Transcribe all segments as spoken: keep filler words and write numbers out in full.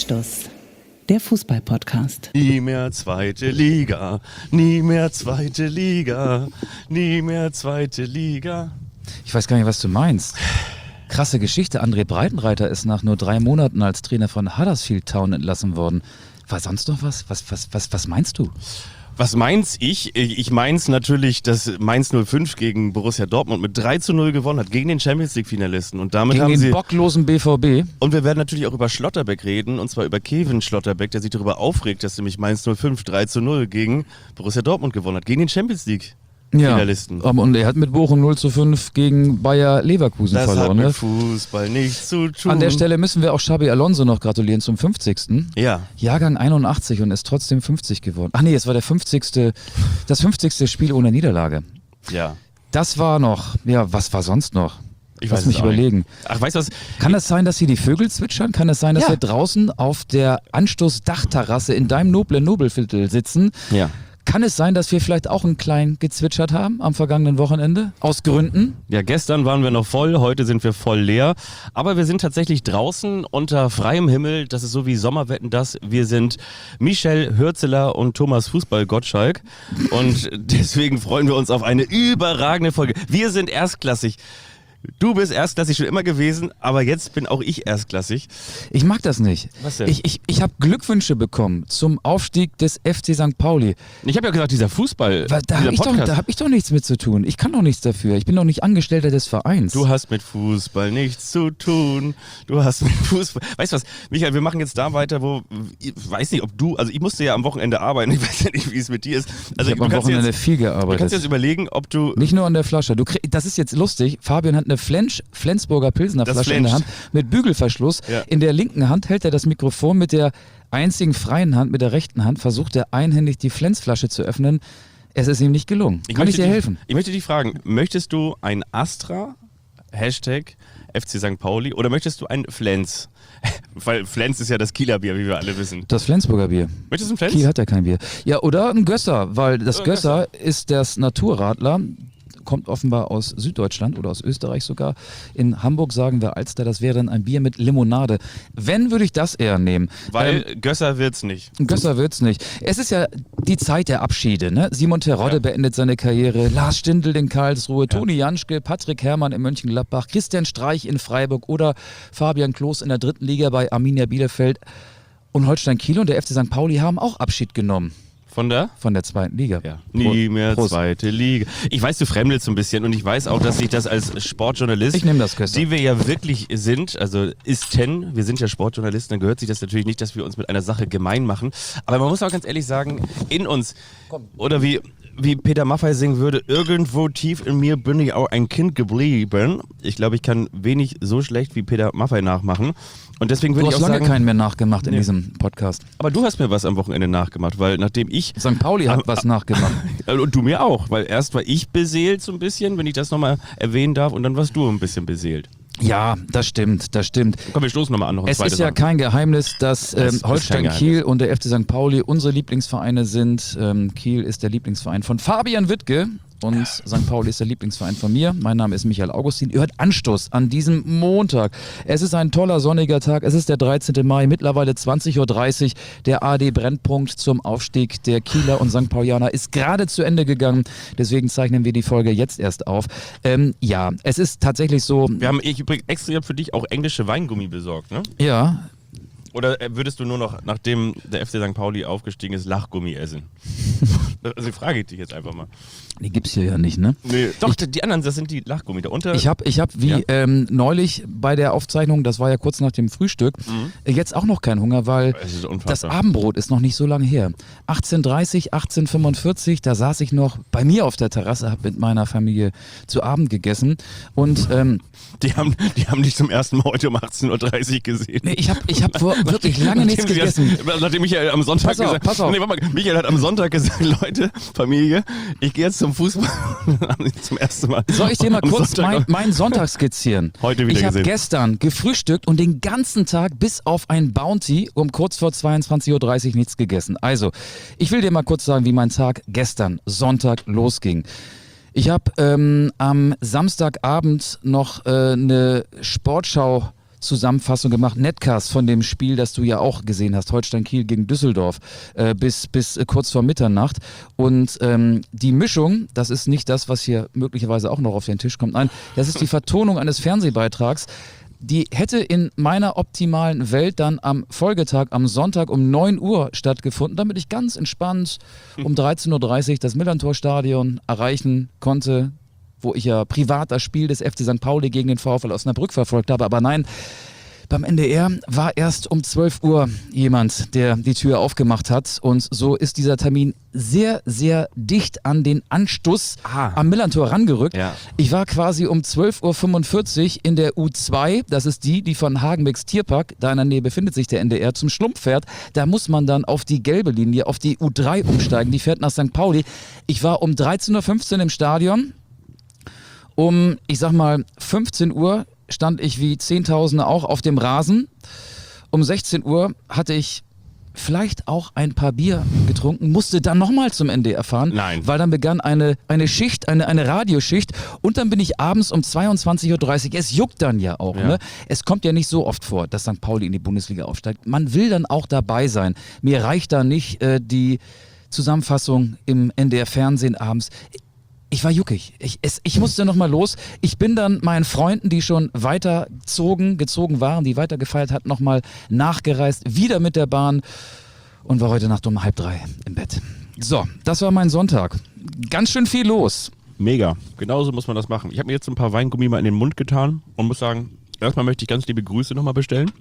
Anstoß, der Fußball-Podcast. Nie mehr zweite Liga, nie mehr zweite Liga, nie mehr zweite Liga. Ich weiß gar nicht, was du meinst. Krasse Geschichte. André Breitenreiter ist nach nur drei Monaten als Trainer von Huddersfield Town entlassen worden. War sonst noch was? Was, was, was, was meinst du? Was meins ich? Ich meins natürlich, dass Mainz null fünf gegen Borussia Dortmund mit drei zu null gewonnen hat, gegen den Champions-League-Finalisten. Und damit gegen haben den sie bocklosen B V B. Und wir werden natürlich auch über Schlotterbeck reden, und zwar über Kevin Schlotterbeck, der sich darüber aufregt, dass nämlich Mainz null fünf drei zu null gegen Borussia Dortmund gewonnen hat, gegen den Champions-League. Ja, Finalisten. Und er hat mit Bochum null zu fünf gegen Bayer Leverkusen das verloren. Das hat mit ne? Fußball nichts zu tun. An der Stelle müssen wir auch Xabi Alonso noch gratulieren zum fünfzigsten Ja. Jahrgang einundachtzig und ist trotzdem fünfzig geworden. Ach nee, es war der fünfzigste das fünfzigste Spiel ohne Niederlage. Ja. Das war noch, ja, was war sonst noch? Ich Lass weiß mich es auch überlegen. nicht. Ach, weißt du was? Kann es sein, dass hier die Vögel zwitschern? Kann es sein, dass Ja. wir draußen auf der Anstoß-Dachterrasse in deinem noblen Nobelviertel sitzen? Ja. Kann es sein, dass wir vielleicht auch ein klein gezwitschert haben am vergangenen Wochenende? Aus Gründen? Ja, gestern waren wir noch voll, heute sind wir voll leer. Aber wir sind tatsächlich draußen unter freiem Himmel. Das ist so wie Sommerwetten das. Wir sind Michel Hürzeler und Thomas Fußball-Gottschalk. Und deswegen freuen wir uns auf eine überragende Folge. Wir sind erstklassig. Du bist erstklassig schon immer gewesen, aber jetzt bin auch ich erstklassig. Ich mag das nicht. Was denn? Ich, ich, ich habe Glückwünsche bekommen zum Aufstieg des F C Sankt Pauli. Ich habe ja gesagt, dieser Fußball, Weil Da dieser habe ich, doch- Podcast. da hab ich doch nichts mit zu tun. Ich kann doch nichts dafür. Ich bin doch nicht Angestellter des Vereins. Du hast mit Fußball nichts zu tun. Du hast mit Fußball... Weißt du was, Michael, wir machen jetzt da weiter, wo... Ich weiß nicht, ob du... Also ich musste ja am Wochenende arbeiten. Ich weiß ja nicht, wie es mit dir ist. Also ich habe am du kannst Wochenende jetzt, viel du kannst gearbeitet. jetzt überlegen, ob du... Nicht nur an der Flasche. Du krieg, das ist jetzt lustig. Fabian hat eine Flensch, Flensburger Pilsener Das Flasche in der Hand Flensch. mit Bügelverschluss. Ja. In der linken Hand hält er das Mikrofon, mit der einzigen freien Hand, mit der rechten Hand, versucht er einhändig die Flensflasche zu öffnen. Es ist ihm nicht gelungen. Kann ich möchte dir dich- helfen? Ich möchte dich fragen, möchtest du ein Astra, Hashtag F C Sankt Pauli, oder möchtest du ein Flens? Weil Flens ist ja das Kieler Bier, wie wir alle wissen. Das Flensburger Bier. Möchtest du ein Flens? Kiel hat ja kein Bier. Ja, oder ein Gösser, weil das Oder ein Gösser ist das Naturradler. Kommt offenbar aus Süddeutschland oder aus Österreich sogar. In Hamburg sagen wir Alster, das wäre dann ein Bier mit Limonade. Wenn, würde ich das eher nehmen. Weil Ähm, Gösser wird's nicht. Ein Gösser wird's nicht. Es ist ja die Zeit der Abschiede. Ne? Simon Terodde Ja. beendet seine Karriere, Lars Stindl in Karlsruhe, Toni Janschke, Patrick Herrmann in Mönchengladbach, Christian Streich in Freiburg oder Fabian Klos in der dritten Liga bei Arminia Bielefeld. Und Holstein Kiel und der F C Sankt Pauli haben auch Abschied genommen Von der? von der zweiten Liga. Ja. Nie mehr Prost. zweite Liga. Ich weiß, du fremdelst so ein bisschen, und ich weiß auch, dass ich das als Sportjournalist, Ich nehme das, Gösser. die wir ja wirklich sind, also ist ten, wir sind ja Sportjournalisten, dann gehört sich das natürlich nicht, dass wir uns mit einer Sache gemein machen. Aber man muss auch ganz ehrlich sagen, in uns, oder wie, wie Peter Maffay singen würde, irgendwo tief in mir bin ich auch ein Kind geblieben. Ich glaube, ich kann wenig so schlecht wie Peter Maffay nachmachen. Und deswegen würde Du ich hast auch lange sagen, keinen mehr nachgemacht in Nee. diesem Podcast. aber du hast mir was am Wochenende nachgemacht, weil nachdem ich Sankt Pauli hat Ah, was nachgemacht. und du mir auch, weil erst war ich beseelt so ein bisschen, wenn ich das nochmal erwähnen darf, und dann warst du ein bisschen beseelt. Ja, das stimmt, das stimmt. Komm, wir stoßen nochmal an, noch ein Es zweites ist ja Mal. kein Geheimnis, dass Es ähm, ist kein Holstein Geheimnis. Kiel und der F C Sankt Pauli unsere Lieblingsvereine sind. Ähm, Kiel ist der Lieblingsverein von Fabian Wittke und Sankt Pauli ist der Lieblingsverein von mir. Mein Name ist Michael Augustin. Ihr hört Anstoß an diesem Montag. Es ist ein toller sonniger Tag. Es ist der dreizehnten Mai, mittlerweile zwanzig Uhr dreißig. Der A D-Brennpunkt zum Aufstieg der Kieler und Sankt Paulianer ist gerade zu Ende gegangen. Deswegen zeichnen wir die Folge jetzt erst auf. Ähm, ja, es ist tatsächlich so. Wir haben ich übrigens extra für dich auch englische Weingummi besorgt, ne? Ja, Oder äh, würdest du nur noch, nachdem der F C Sankt Pauli aufgestiegen ist, Lachgummi essen? Also frage ich dich jetzt einfach mal. die gibt's hier ja nicht, ne? Nee. Doch, die anderen, das sind die Lachgummi. Da unter. Ich habe, ich hab, wie Ja. ähm, neulich bei der Aufzeichnung, das war ja kurz nach dem Frühstück, äh, jetzt auch noch keinen Hunger, weil Es ist das unfassbar. Abendbrot ist noch nicht so lange her. achtzehn Uhr dreißig, achtzehn Uhr fünfundvierzig, da saß ich noch bei mir auf der Terrasse, habe mit meiner Familie zu Abend gegessen und ähm, Die haben, die haben dich zum ersten Mal heute um achtzehn Uhr dreißig gesehen. nee, ich habe ich hab vor- wirklich lange nichts Nachdem sie gegessen. Das, nachdem Michael am Sonntag Pass auf, gesagt pass auf. Nee, warte mal, Michael hat am Sonntag gesagt, Leute, Familie, ich gehe jetzt zum Fußball. Haben sie zum ersten Mal. Soll ich dir mal am kurz Sonntag- mein, meinen Sonntag skizzieren? Heute wieder Ich habe gesehen. gestern gefrühstückt und den ganzen Tag bis auf ein Bounty um kurz vor zweiundzwanzig Uhr dreißig nichts gegessen. Also, ich will dir mal kurz sagen, wie mein Tag gestern, Sonntag, losging. Ich habe ähm, am Samstagabend noch äh, eine Sportschau Zusammenfassung gemacht, Netcast von dem Spiel, das du ja auch gesehen hast, Holstein Kiel gegen Düsseldorf, äh, bis, bis äh, kurz vor Mitternacht. Und ähm, die Mischung, das ist nicht das, was hier möglicherweise auch noch auf den Tisch kommt, nein, das ist die Vertonung eines Fernsehbeitrags. Die hätte in meiner optimalen Welt dann am Folgetag, am Sonntag um neun Uhr stattgefunden, damit ich ganz entspannt um dreizehn Uhr dreißig das Millerntor-Stadion erreichen konnte, wo ich ja privat das Spiel des F C Sankt Pauli gegen den VfL Osnabrück verfolgt habe. Aber nein, beim N D R war erst um zwölf Uhr jemand, der die Tür aufgemacht hat. Und so ist dieser Termin sehr, sehr dicht an den Anstoß Ah. am Millerntor rangerückt. Ja. Ich war quasi um zwölf Uhr fünfundvierzig in der U zwei, das ist die, die von Hagenbecks Tierpark, da in der Nähe befindet sich der N D R, zum Schlumpf fährt. Da muss man dann auf die gelbe Linie, auf die U drei umsteigen, die fährt nach Sankt Pauli. Ich war um dreizehn Uhr fünfzehn im Stadion. Um, ich sag mal, fünfzehn Uhr stand ich wie Zehntausende auch auf dem Rasen. Um sechzehn Uhr hatte ich vielleicht auch ein paar Bier getrunken, musste dann nochmal zum N D R fahren, Nein. weil dann begann eine, eine Schicht, eine, eine Radioschicht und dann bin ich abends um zweiundzwanzig Uhr dreißig, es juckt dann ja auch, Ja. ne? Es kommt ja nicht so oft vor, dass Sankt Pauli in die Bundesliga aufsteigt. Man will dann auch dabei sein. Mir reicht da nicht äh, die Zusammenfassung im N D R-Fernsehen abends. Ich war juckig. Ich, es, ich musste nochmal los. Ich bin dann meinen Freunden, die schon weitergezogen gezogen waren, die weiter gefeiert hatten, nochmal nachgereist, wieder mit der Bahn und war heute Nacht um halb drei im Bett. So, das war mein Sonntag. Ganz schön viel los. Mega. Genauso muss man das machen. Ich habe mir jetzt ein paar Weingummi mal in den Mund getan und muss sagen, erstmal möchte ich ganz liebe Grüße nochmal bestellen.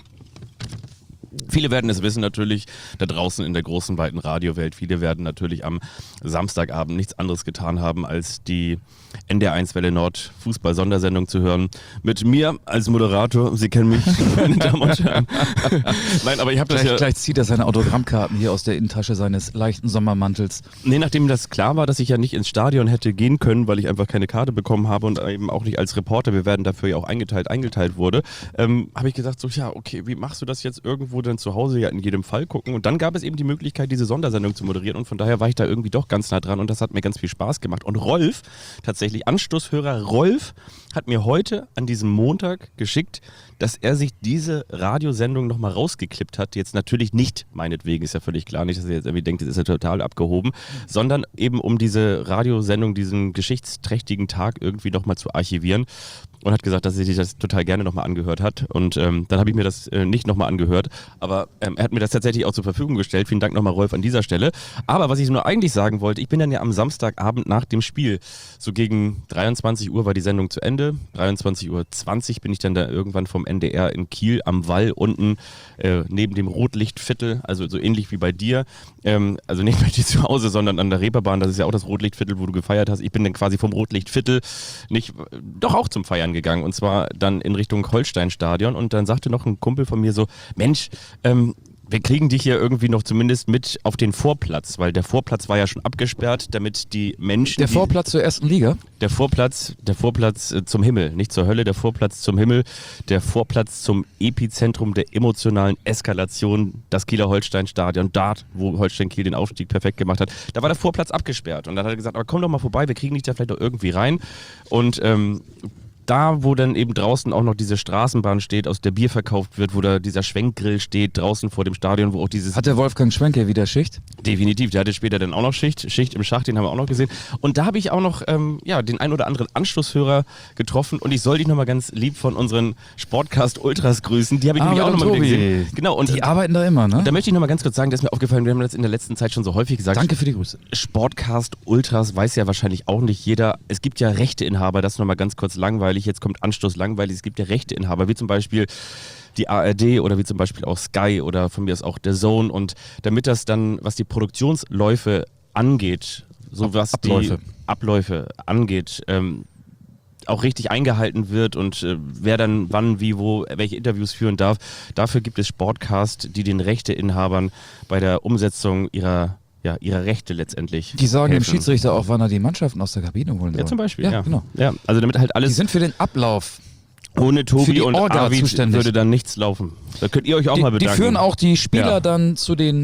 Viele werden es wissen natürlich, da draußen in der großen, weiten Radiowelt, viele werden natürlich am Samstagabend nichts anderes getan haben, als die N D R eins Welle Nord Fußball-Sondersendung zu hören. Mit mir als Moderator, Sie kennen mich, meine Damen und Herren. Nein, aber ich habe das Gleich, ja... gleich zieht er seine Autogrammkarten hier aus der Innentasche seines leichten Sommermantels. Nee, nachdem das klar war, dass ich ja nicht ins Stadion hätte gehen können, weil ich einfach keine Karte bekommen habe und eben auch nicht als Reporter, wir werden dafür ja auch eingeteilt, eingeteilt wurde, ähm, habe ich gesagt so, ja, okay, wie machst du das jetzt irgendwo denn zu Hause ja in jedem Fall gucken? Und dann gab es eben die Möglichkeit, diese Sondersendung zu moderieren und von daher war ich da irgendwie doch ganz nah dran und das hat mir ganz viel Spaß gemacht. Und Rolf, tatsächlich Anstoßhörer Rolf, hat mir heute an diesem Montag geschickt, dass er sich diese Radiosendung nochmal rausgeklippt hat. Jetzt natürlich nicht, meinetwegen, ist ja völlig klar, nicht, dass er jetzt irgendwie denkt, das ist ja total abgehoben, sondern eben um diese Radiosendung, diesen geschichtsträchtigen Tag irgendwie nochmal zu archivieren. Und hat gesagt, dass er sich das total gerne nochmal angehört hat. Und ähm, dann habe ich mir das äh, nicht nochmal angehört. Aber ähm, er hat mir das tatsächlich auch zur Verfügung gestellt. Vielen Dank nochmal, Rolf, an dieser Stelle. Aber was ich nur eigentlich sagen wollte, ich bin dann ja am Samstagabend nach dem Spiel, so gegen dreiundzwanzig Uhr war die Sendung zu Ende. dreiundzwanzig Uhr zwanzig bin ich dann da irgendwann vom N D R in Kiel am Wall unten äh, neben dem Rotlichtviertel, also so ähnlich wie bei dir. Ähm, also nicht bei dir zu Hause, sondern an der Reeperbahn. Das ist ja auch das Rotlichtviertel, wo du gefeiert hast. Ich bin dann quasi vom Rotlichtviertel nicht, doch auch zum Feiern gegangen und zwar dann in Richtung Holsteinstadion und dann sagte noch ein Kumpel von mir so, Mensch, ähm, wir kriegen dich hier irgendwie noch zumindest mit auf den Vorplatz, weil der Vorplatz war ja schon abgesperrt, damit die Menschen... Der Vorplatz zur ersten Liga? Der Vorplatz, der Vorplatz äh, zum Himmel, nicht zur Hölle, der Vorplatz zum Himmel, der Vorplatz zum Epizentrum der emotionalen Eskalation, das Kieler Holsteinstadion, dort, wo Holstein Kiel den Aufstieg perfekt gemacht hat. Da war der Vorplatz abgesperrt und dann hat er gesagt, aber komm doch mal vorbei, wir kriegen dich da vielleicht doch irgendwie rein und ähm, da, wo dann eben draußen auch noch diese Straßenbahn steht, aus der Bier verkauft wird, wo da dieser Schwenkgrill steht, draußen vor dem Stadion, wo auch dieses... Hat der Wolfgang Schwenke wieder Schicht? Definitiv, der hatte später dann auch noch Schicht, Schicht im Schacht, den haben wir auch noch gesehen. Und da habe ich auch noch ähm, ja, den ein oder anderen Anschlusshörer getroffen und ich soll dich nochmal ganz lieb von unseren Sportcast Ultras grüßen, die habe ich nämlich auch nochmal wieder gesehen. Genau, und die arbeiten da immer, ne? Da möchte ich nochmal ganz kurz sagen, das ist mir aufgefallen, wir haben das in der letzten Zeit schon so häufig gesagt. Danke für die Grüße. Sportcast Ultras weiß ja wahrscheinlich auch nicht jeder. Es gibt ja Rechteinhaber, das ist nochmal ganz kurz langweilig, jetzt kommt Anstoß langweilig, es gibt ja Rechteinhaber, wie zum Beispiel die A R D oder wie zum Beispiel auch Sky oder von mir ist auch der Zone und damit das dann, was die Produktionsläufe angeht, so was Abläufe. die Abläufe angeht, ähm, auch richtig eingehalten wird und äh, wer dann wann, wie, wo, welche Interviews führen darf. Dafür gibt es Sportcast, die den Rechteinhabern bei der Umsetzung ihrer ja, ihre Rechte letztendlich Die sagen helfen. dem Schiedsrichter auch, wann er die Mannschaften aus der Kabine holen soll. Ja, zum Beispiel, ja. ja. Genau. Ja, also damit halt Die alles sind für den Ablauf. ohne für Tobi die und Orga Arvid zuständig. würde dann nichts laufen. Da könnt ihr euch auch Die, mal die bedanken. führen auch die Spieler Ja. dann zu den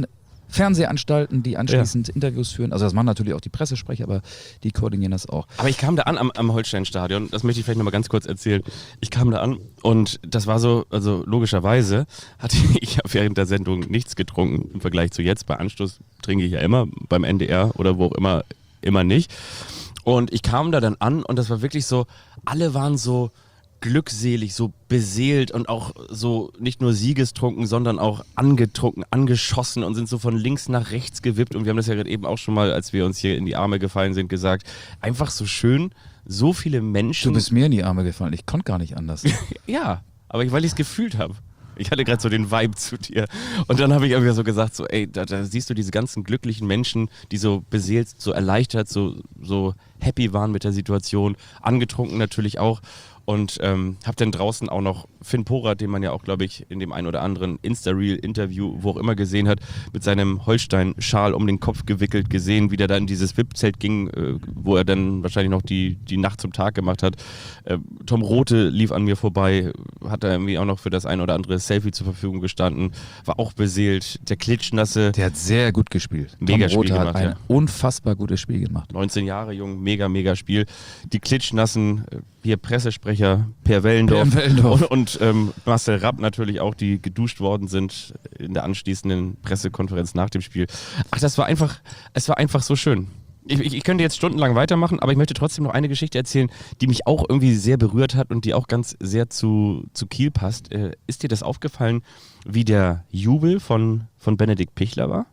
Fernsehanstalten, die anschließend ja. Interviews führen. Also das machen natürlich auch die Pressesprecher, aber die koordinieren das auch. Aber ich kam da an am, am Holstein-Stadion, das möchte ich vielleicht nochmal ganz kurz erzählen. Ich kam da an und das war so, also logischerweise hatte ich ja während der Sendung nichts getrunken im Vergleich zu jetzt. Bei Anstoß trinke ich ja immer, beim N D R oder wo auch immer, immer nicht. Und ich kam da dann an und das war wirklich so, alle waren so glückselig, so beseelt und auch so nicht nur siegestrunken, sondern auch angetrunken, angeschossen und sind so von links nach rechts gewippt. Und wir haben das ja gerade eben auch schon mal, als wir uns hier in die Arme gefallen sind, gesagt, einfach so schön, so viele Menschen. Du bist mir in die Arme gefallen, ich konnte gar nicht anders. Ja, aber ich, weil ich es gefühlt habe. Ich hatte gerade so den Vibe zu dir. Und dann habe ich irgendwie so gesagt, so ey, da, da siehst du diese ganzen glücklichen Menschen, die so beseelt, so erleichtert, so, so happy waren mit der Situation, angetrunken natürlich auch. Und ähm, habe dann draußen auch noch Finn Porat, den man ja auch, glaube ich, in dem ein oder anderen Insta-Reel-Interview, wo auch immer gesehen hat, mit seinem Holstein-Schal um den Kopf gewickelt gesehen, wie der da in dieses V I P-Zelt ging, äh, wo er dann wahrscheinlich noch die, die Nacht zum Tag gemacht hat. Äh, Tom Rothe lief an mir vorbei, hat da irgendwie auch noch für das ein oder andere Selfie zur Verfügung gestanden, war auch beseelt. Der Klitschnasse. Der hat sehr gut gespielt. Mega Tom Rothe Spiel hat gemacht, ein ja. unfassbar gutes Spiel gemacht. neunzehn Jahre jung, mega, mega Spiel. Die Klitschnassen, äh, hier Pressesprecher Per Wellendorf, Per Wellendorf. und, und ähm, Marcel Rapp natürlich auch, die geduscht worden sind in der anschließenden Pressekonferenz nach dem Spiel. Ach, das war einfach, es war einfach so schön. Ich, ich, ich könnte jetzt stundenlang weitermachen, aber ich möchte trotzdem noch eine Geschichte erzählen, die mich auch irgendwie sehr berührt hat und die auch ganz sehr zu, zu Kiel passt. Äh, ist dir das aufgefallen, wie der Jubel von, von Benedikt Pichler war?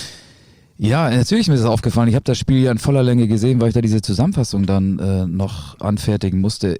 Ja, natürlich ist mir das aufgefallen. Ich habe das Spiel ja in voller Länge gesehen, weil ich da diese Zusammenfassung dann äh, noch anfertigen musste.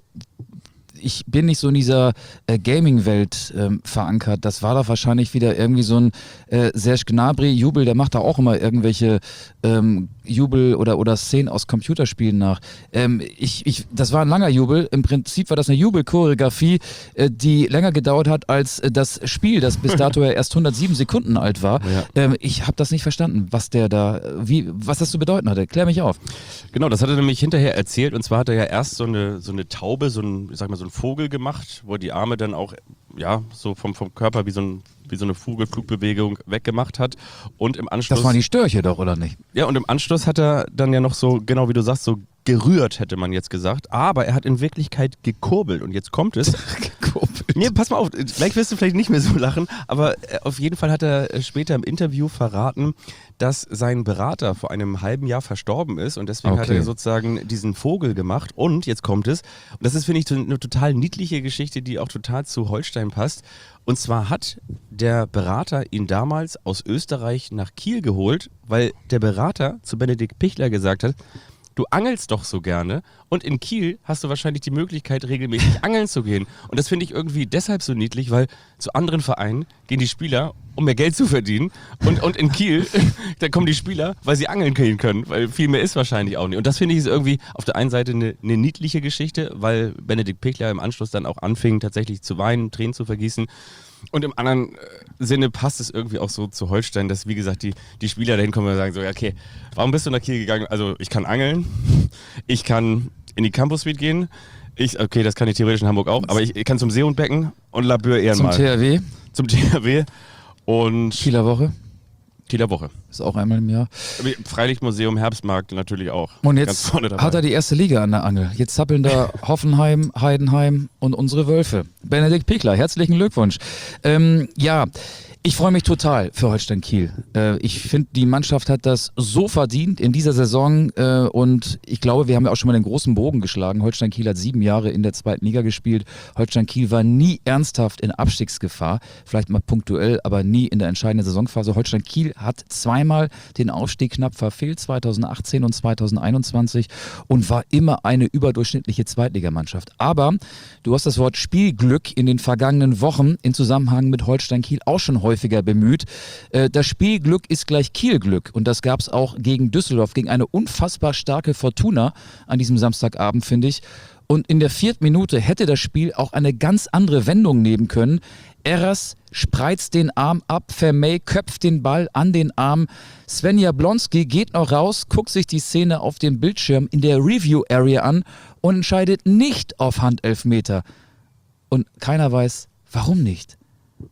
Ich bin nicht so in dieser äh, Gaming-Welt ähm, verankert. Das war doch wahrscheinlich wieder irgendwie so ein äh, Serge Gnabry-Jubel, der macht da auch immer irgendwelche ähm, Jubel oder, oder Szenen aus Computerspielen nach. Ähm, ich, ich, das war ein langer Jubel. Im Prinzip war das eine Jubelchoreografie, äh, die länger gedauert hat als äh, das Spiel, das bis dato ja erst hundertsieben Sekunden alt war. Ja. Ähm, ich habe das nicht verstanden, was der da, wie, was das zu bedeuten hatte. Klär mich auf. Genau, das hat er nämlich hinterher erzählt. Und zwar hat er ja erst so eine, so eine Taube, so ein, ich sag mal, so ein Vogel gemacht, wo er die Arme dann auch, ja, so vom, vom Körper wie so, ein, wie so eine Vogelflugbewegung weggemacht hat. Und im Anschluss. Das waren die Störche doch, oder nicht? Ja, und im Anschluss hat er dann ja noch so, genau wie du sagst, so gerührt, hätte man jetzt gesagt. Aber er hat in Wirklichkeit gekurbelt. Und jetzt kommt es. Gekurbelt. Nee, pass mal auf, gleich wirst du vielleicht nicht mehr so lachen, aber auf jeden Fall hat er später im Interview verraten, dass sein Berater vor einem halben Jahr verstorben ist und deswegen okay. hat er sozusagen diesen Vogel gemacht und jetzt kommt es, und das ist, finde ich, eine total niedliche Geschichte, die auch total zu Holstein passt, und zwar hat der Berater ihn damals aus Österreich nach Kiel geholt, weil der Berater zu Benedikt Pichler gesagt hat, du angelst doch so gerne und in Kiel hast du wahrscheinlich die Möglichkeit, regelmäßig angeln zu gehen. Und das finde ich irgendwie deshalb so niedlich, weil zu anderen Vereinen gehen die Spieler, um mehr Geld zu verdienen. Und, und in Kiel, da kommen die Spieler, weil sie angeln gehen können, weil viel mehr ist wahrscheinlich auch nicht. Und das finde ich ist irgendwie auf der einen Seite eine, eine niedliche Geschichte, weil Benedikt Pichler im Anschluss dann auch anfing, tatsächlich zu weinen, Tränen zu vergießen. Und im anderen Sinne passt es irgendwie auch so zu Holstein, dass, wie gesagt, die, die Spieler dahin kommen und sagen so, ja, okay, warum bist du nach Kiel gegangen? Also ich kann angeln, ich kann in die Campus Suite gehen, ich, okay, das kann ich theoretisch in Hamburg auch, aber ich, ich kann zum Seehundbecken und Labeur Ehrenmal. Zum T R W? Zum T R W und... Kieler Woche? Kieler Woche. Ist auch einmal im Jahr. Freilichtmuseum, Herbstmarkt natürlich auch. Und jetzt hat er die erste Liga an der Angel. Jetzt zappeln da Hoffenheim, Heidenheim und unsere Wölfe. Benedikt Pichler, herzlichen Glückwunsch. Ähm, ja, ich freue mich total für Holstein Kiel. Äh, ich finde, die Mannschaft hat das so verdient in dieser Saison äh, und ich glaube, wir haben ja auch schon mal den großen Bogen geschlagen. Holstein Kiel hat sieben Jahre in der zweiten Liga gespielt. Holstein Kiel war nie ernsthaft in Abstiegsgefahr, vielleicht mal punktuell, aber nie in der entscheidenden Saisonphase. Holstein Kiel hat zweimal den Aufstieg knapp verfehlt, zweitausendachtzehn und zweitausendeinundzwanzig, und war immer eine überdurchschnittliche Zweitligamannschaft. Aber du hast das Wort Spielglück in den vergangenen Wochen in Zusammenhang mit Holstein Kiel auch schon häufig häufiger bemüht. Das Spielglück ist gleich Kielglück und das gab es auch gegen Düsseldorf, gegen eine unfassbar starke Fortuna an diesem Samstagabend, finde ich. Und in der vierten Minute hätte das Spiel auch eine ganz andere Wendung nehmen können. Eras spreizt den Arm ab, Vermey köpft den Ball an den Arm. Sven Jablonski geht noch raus, guckt sich die Szene auf dem Bildschirm in der Review-Area an und entscheidet nicht auf Handelfmeter. Und keiner weiß, warum nicht.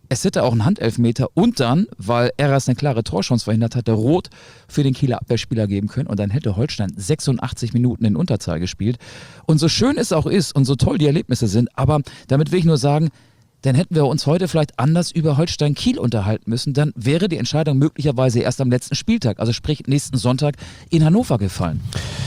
es hätte auch einen Handelfmeter und dann, weil Eras eine klare Torchance verhindert hatte, Rot für den Kieler Abwehrspieler geben können und dann hätte Holstein sechsundachtzig Minuten in Unterzahl gespielt. Und so schön es auch ist und so toll die Erlebnisse sind, aber damit will ich nur sagen, dann hätten wir uns heute vielleicht anders über Holstein-Kiel unterhalten müssen. Dann wäre die Entscheidung möglicherweise erst am letzten Spieltag, also sprich nächsten Sonntag in Hannover gefallen.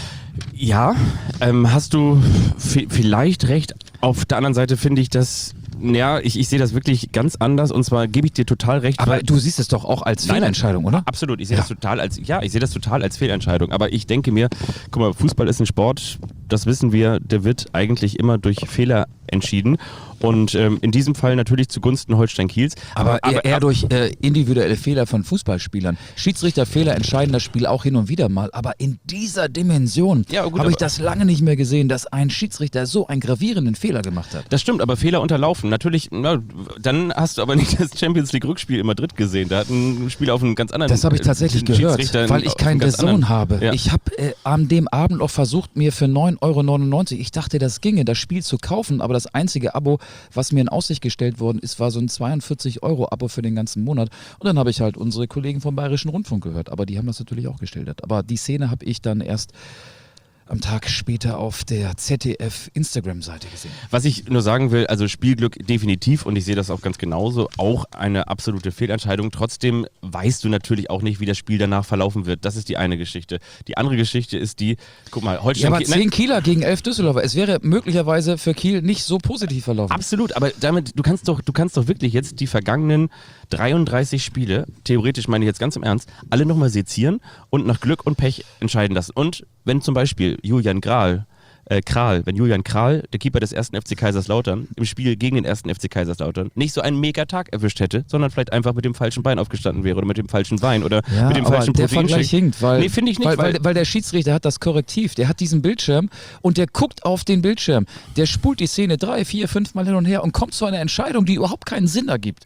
Ja, ähm, hast du f- vielleicht recht. Auf der anderen Seite finde ich das, ja, ich, ich sehe das wirklich ganz anders und zwar gebe ich dir total recht. Aber weil- du siehst es doch auch als Nein, Fehlentscheidung, oder? Absolut, ich sehe Ja. das total als, ja, ich sehe das total als Fehlentscheidung. Aber ich denke mir, guck mal, Fußball ist ein Sport, das wissen wir, der wird eigentlich immer durch Fehler entschieden. Und ähm, in diesem Fall natürlich zugunsten Holstein-Kiels. Aber, eher, eher durch äh, individuelle Fehler von Fußballspielern. Schiedsrichterfehler entscheiden das Spiel auch hin und wieder mal. Aber in dieser Dimension Ja, gut, habe ich aber- das lange nicht mehr gesehen, dass ein Schiedsrichter so einen gravierenden Fehler gemacht hat. Das stimmt, aber Fehler unterlaufen. Natürlich, na, dann hast du aber nicht das Champions League Rückspiel in Madrid gesehen. Da hat ein Spieler auf einen ganz anderen Das habe ich tatsächlich äh, gehört, Schiedsrichter weil ich auf einen keinen ganz Sohn anderen- habe. Ja. Ich habe äh, an dem Abend auch versucht, mir für neun Euro neunundneunzig, ich dachte, das ginge, das Spiel zu kaufen, aber das einzige Abo, was mir in Aussicht gestellt worden ist, war so ein zweiundvierzig Euro Abo für den ganzen Monat. Und dann habe ich halt unsere Kollegen vom Bayerischen Rundfunk gehört, aber die haben das natürlich auch gestellt. Aber die Szene habe ich dann erst am Tag später auf der Z D F-Instagram-Seite gesehen. Was ich nur sagen will, also Spielglück definitiv und ich sehe das auch ganz genauso, auch eine absolute Fehlentscheidung. Trotzdem weißt du natürlich auch nicht, wie das Spiel danach verlaufen wird. Das ist die eine Geschichte. Die andere Geschichte ist die, guck mal, Ja, Holstein... aber Nein, zehn Kieler gegen elf Düsseldorfer. Es wäre möglicherweise für Kiel nicht so positiv verlaufen. absolut, aber damit, du kannst doch, du kannst doch wirklich jetzt die vergangenen dreiunddreißig Spiele, theoretisch meine ich jetzt ganz im Ernst, alle nochmal sezieren und nach Glück und Pech entscheiden lassen. Und wenn zum Beispiel Julian Grahl, äh, Kral, wenn Julian Kral, der Keeper des ersten F C Kaiserslautern, im Spiel gegen den ersten F C Kaiserslautern nicht so einen Mega-Tag erwischt hätte, sondern vielleicht einfach mit dem falschen Bein aufgestanden wäre oder mit dem falschen Wein oder Ja, mit dem aber falschen der Vergleich Proteinshake. hinkt, weil, Nee, finde ich nicht, weil, weil, weil- weil der Schiedsrichter hat das Korrektiv, der hat diesen Bildschirm und der guckt auf den Bildschirm, der spult die Szene drei, vier, fünf Mal hin und her und kommt zu einer Entscheidung, die überhaupt keinen Sinn ergibt.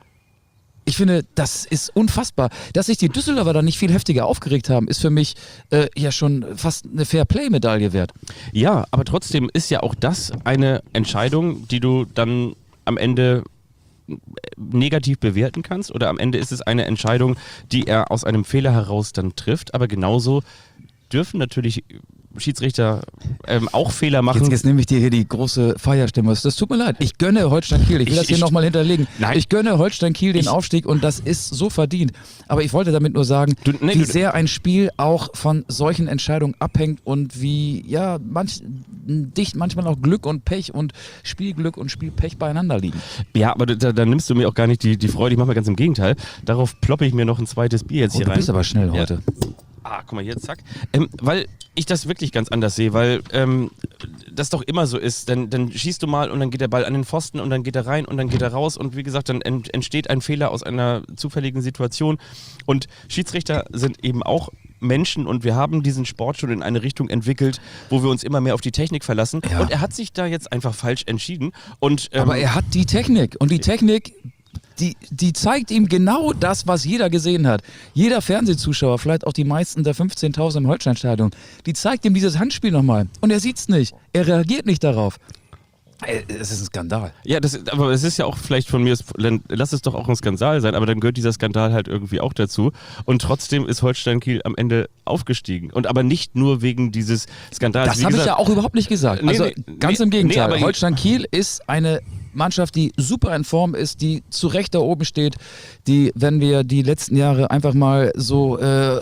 Ich finde, das ist unfassbar. Dass sich die Düsseldorfer da nicht viel heftiger aufgeregt haben, ist für mich äh, ja schon fast eine Fair-Play-Medaille wert. Ja, aber trotzdem ist ja auch das eine Entscheidung, die du dann am Ende negativ bewerten kannst oder am Ende ist es eine Entscheidung, die er aus einem Fehler heraus dann trifft, aber genauso dürfen natürlich Schiedsrichter ähm, auch Fehler machen. Jetzt, jetzt nehme ich dir hier die große Feierstimme. Das tut mir leid. Ich gönne Holstein Kiel. Ich will Ich- das hier ich- nochmal hinterlegen. Nein. Ich gönne Holstein Kiel den Ich- Aufstieg und das ist so verdient. Aber ich wollte damit nur sagen, Du- nee, wie du- sehr ein Spiel auch von solchen Entscheidungen abhängt und wie ja manch, dicht manchmal auch Glück und Pech und Spielglück und Spielpech beieinander liegen. Ja, aber da, da nimmst du mir auch gar nicht die, die Freude, ich mache mir ganz im Gegenteil. Darauf ploppe ich mir noch ein zweites Bier jetzt Oh, hier du rein. bist aber schnell Ja. heute. Ah, guck mal hier, zack. Ähm, weil ich das wirklich ganz anders sehe, weil ähm, das doch immer so ist. Dann, dann schießt du mal und dann geht der Ball an den Pfosten und dann geht er rein und dann geht er raus und wie gesagt, dann ent, entsteht ein Fehler aus einer zufälligen Situation. Und Schiedsrichter sind eben auch Menschen und wir haben diesen Sport schon in eine Richtung entwickelt, wo wir uns immer mehr auf die Technik verlassen. Ja. Und er hat sich da jetzt einfach falsch entschieden. Und, ähm, Aber er hat die Technik und die Technik, die, die zeigt ihm genau das, was jeder gesehen hat. Jeder Fernsehzuschauer, vielleicht auch die meisten der fünfzehntausend im Holsteinstadion, die zeigt ihm dieses Handspiel nochmal und er sieht's nicht. Er reagiert nicht darauf. Ey, Es ist ein Skandal. Ja, das, aber es ist ja auch vielleicht von mir, lass es doch auch ein Skandal sein, aber dann gehört dieser Skandal halt irgendwie auch dazu. Und trotzdem ist Holstein Kiel am Ende aufgestiegen. Und aber nicht nur wegen dieses Skandals. Das Wie habe ich gesagt, ja auch überhaupt nicht gesagt. Nee, Also nee, ganz nee, im Gegenteil. nee, aber- Holstein Kiel ist eine Mannschaft, die super in Form ist, die zu Recht da oben steht, die, wenn wir die letzten Jahre einfach mal so äh,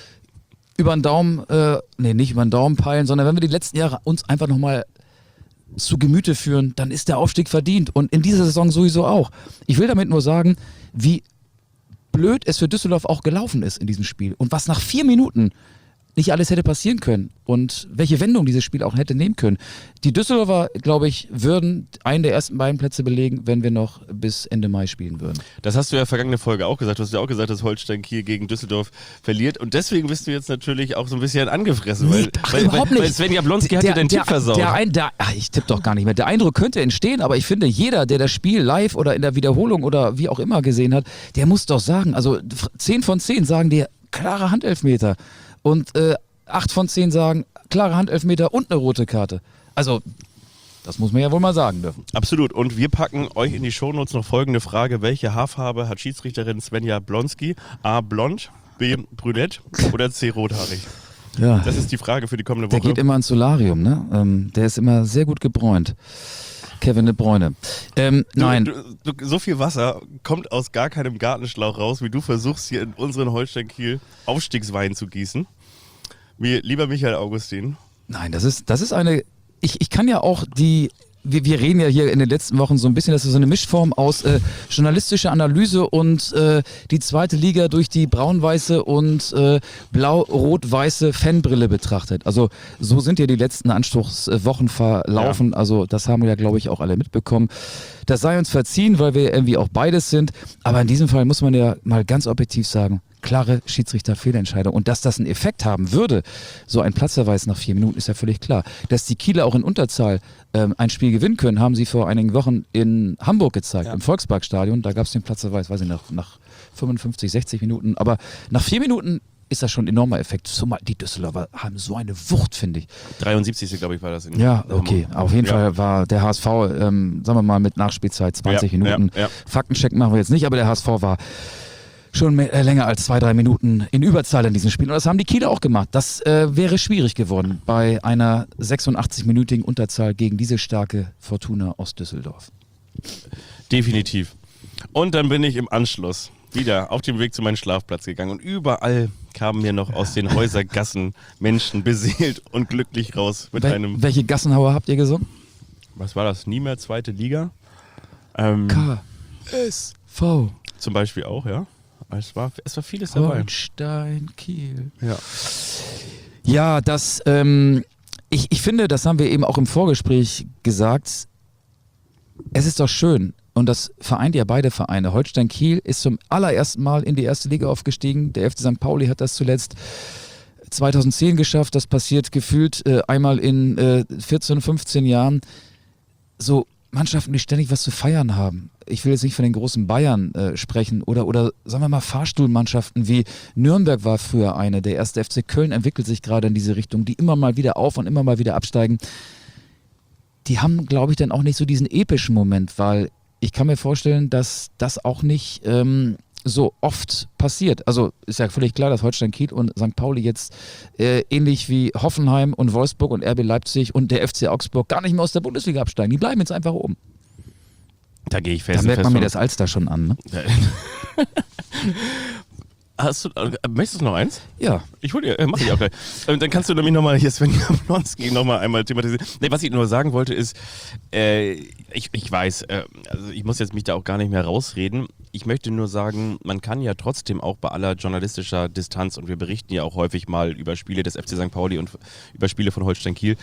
über den Daumen, äh, nee, nicht über den Daumen peilen, sondern wenn wir die letzten Jahre uns einfach nochmal zu Gemüte führen, dann ist der Aufstieg verdient. Und in dieser Saison sowieso auch. Ich will damit nur sagen, wie blöd es für Düsseldorf auch gelaufen ist in diesem Spiel. Und was nach vier Minuten nicht alles hätte passieren können und welche Wendung dieses Spiel auch hätte nehmen können. Die Düsseldorfer, glaube ich, würden einen der ersten beiden Plätze belegen, wenn wir noch bis Ende Mai spielen würden. Das hast du ja vergangene Folge auch gesagt. Du hast ja auch gesagt, dass Holstein Kiel gegen Düsseldorf verliert. Und deswegen bist du jetzt natürlich auch so ein bisschen angefressen. Nee, weil, ach, weil, überhaupt weil, nicht. weil Sven Jablonski hat dir deinen Tipp versaut. Der ein, der, ach, ich tippe doch gar nicht mehr. Der Eindruck könnte entstehen, aber ich finde, jeder, der das Spiel live oder in der Wiederholung oder wie auch immer gesehen hat, der muss doch sagen, also zehn von zehn sagen dir, klare Handelfmeter. Und äh, acht von zehn sagen, klare Handelfmeter und eine rote Karte. Also, Das muss man ja wohl mal sagen dürfen. Absolut. Und wir packen euch in die Shownotes noch folgende Frage. Welche Haarfarbe hat Schiedsrichterin Svenja Blonski? A. Blond, B. Brünett oder C. Rothaarig? Ja. Das ist die Frage für die kommende Der Woche. geht immer ins Solarium, ne? Ähm, der ist immer sehr gut gebräunt. Kevin de Bruyne. Ähm, Du, nein. Du, du, so viel Wasser kommt aus gar keinem Gartenschlauch raus, wie du versuchst, hier in unseren Holstein-Kiel Aufstiegswein zu gießen. Wie, lieber Michael Augustin. Nein, das ist, das ist eine. Ich, ich kann ja auch die. Wir, wir reden ja hier in den letzten Wochen so ein bisschen, das ist so eine Mischform aus äh, journalistischer Analyse und äh, die zweite Liga durch die braun-weiße und äh, blau-rot-weiße Fanbrille betrachtet. Also so sind ja die letzten Anspruchswochen verlaufen. Ja. Also das haben wir ja, glaube ich, auch alle mitbekommen. Das sei uns verziehen, weil wir irgendwie auch beides sind. Aber in diesem Fall muss man ja mal ganz objektiv sagen, klare Schiedsrichterfehlentscheidung. Und dass das einen Effekt haben würde, so ein Platzverweis nach vier Minuten, ist ja völlig klar. Dass die Kieler auch in Unterzahl ähm, ein Spiel gewinnen können, haben sie vor einigen Wochen in Hamburg gezeigt, ja. Im Volksparkstadion. Da gab es den Platzverweis, weiß ich, nach, nach fünfundfünfzig, sechzig Minuten. Aber nach vier Minuten ist das schon ein enormer Effekt. Zumal die Düsseldorfer haben so eine Wucht, finde ich. dreiundsiebzig. glaube ich, war das. In ja, okay. Hamburg. Auf jeden ja. Fall war der H S V, ähm, sagen wir mal, mit Nachspielzeit zwanzig ja, Minuten. Ja, ja. Faktencheck machen wir jetzt nicht, aber der H S V war schon mehr, äh, länger als zwei, drei Minuten in Überzahl in diesem Spiel. Und das haben die Kieler auch gemacht. Das äh, wäre schwierig geworden bei einer sechsundachtzig-minütigen Unterzahl gegen diese starke Fortuna aus Düsseldorf. Definitiv. Und dann bin ich im Anschluss wieder auf dem Weg zu meinem Schlafplatz gegangen und überall kamen mir noch aus den Häusergassen Menschen beseelt und glücklich raus mit Wel- einem... Welche Gassenhauer habt ihr gesungen? Was war das? Nie mehr zweite Liga? Ähm, K S V zum Beispiel auch, ja. Es war, es war vieles dabei. Holstein Kiel. Ja. Ja, das, ähm, ich, ich finde, das haben wir eben auch im Vorgespräch gesagt, es ist doch schön und das vereint ja beide Vereine. Holstein Kiel ist zum allerersten Mal in die erste Liga aufgestiegen, der F C Sankt Pauli hat das zuletzt zweitausendzehn geschafft, das passiert gefühlt äh, einmal in äh, vierzehn, fünfzehn Jahren. So Mannschaften, die ständig was zu feiern haben. Ich will jetzt nicht von den großen Bayern äh, sprechen oder, oder sagen wir mal Fahrstuhlmannschaften wie Nürnberg war früher eine. Der erste F C Köln entwickelt sich gerade in diese Richtung, die immer mal wieder auf und immer mal wieder absteigen. Die haben, glaube ich, dann auch nicht so diesen epischen Moment, weil ich kann mir vorstellen, dass das auch nicht ähm, so oft passiert. Also ist ja völlig klar, dass Holstein Kiel und Sankt Pauli jetzt äh, ähnlich wie Hoffenheim und Wolfsburg und R B Leipzig und der F C Augsburg gar nicht mehr aus der Bundesliga absteigen. Die bleiben jetzt einfach oben. Da gehe ich fest. Da merkt fest man mir von. das Alster schon an, ne? Hast du, äh, möchtest du noch eins? Ja. Ich hol dir, äh, mach ich auch gleich. Ähm, dann kannst du nämlich nochmal hier Svenja Blonski nochmal einmal thematisieren. Nee, was ich nur sagen wollte ist, äh, ich, ich weiß, äh, also ich muss jetzt mich da auch gar nicht mehr rausreden. Ich möchte nur sagen, man kann ja trotzdem auch bei aller journalistischer Distanz, und wir berichten ja auch häufig mal über Spiele des F C Sankt Pauli und über Spiele von Holstein Kiel,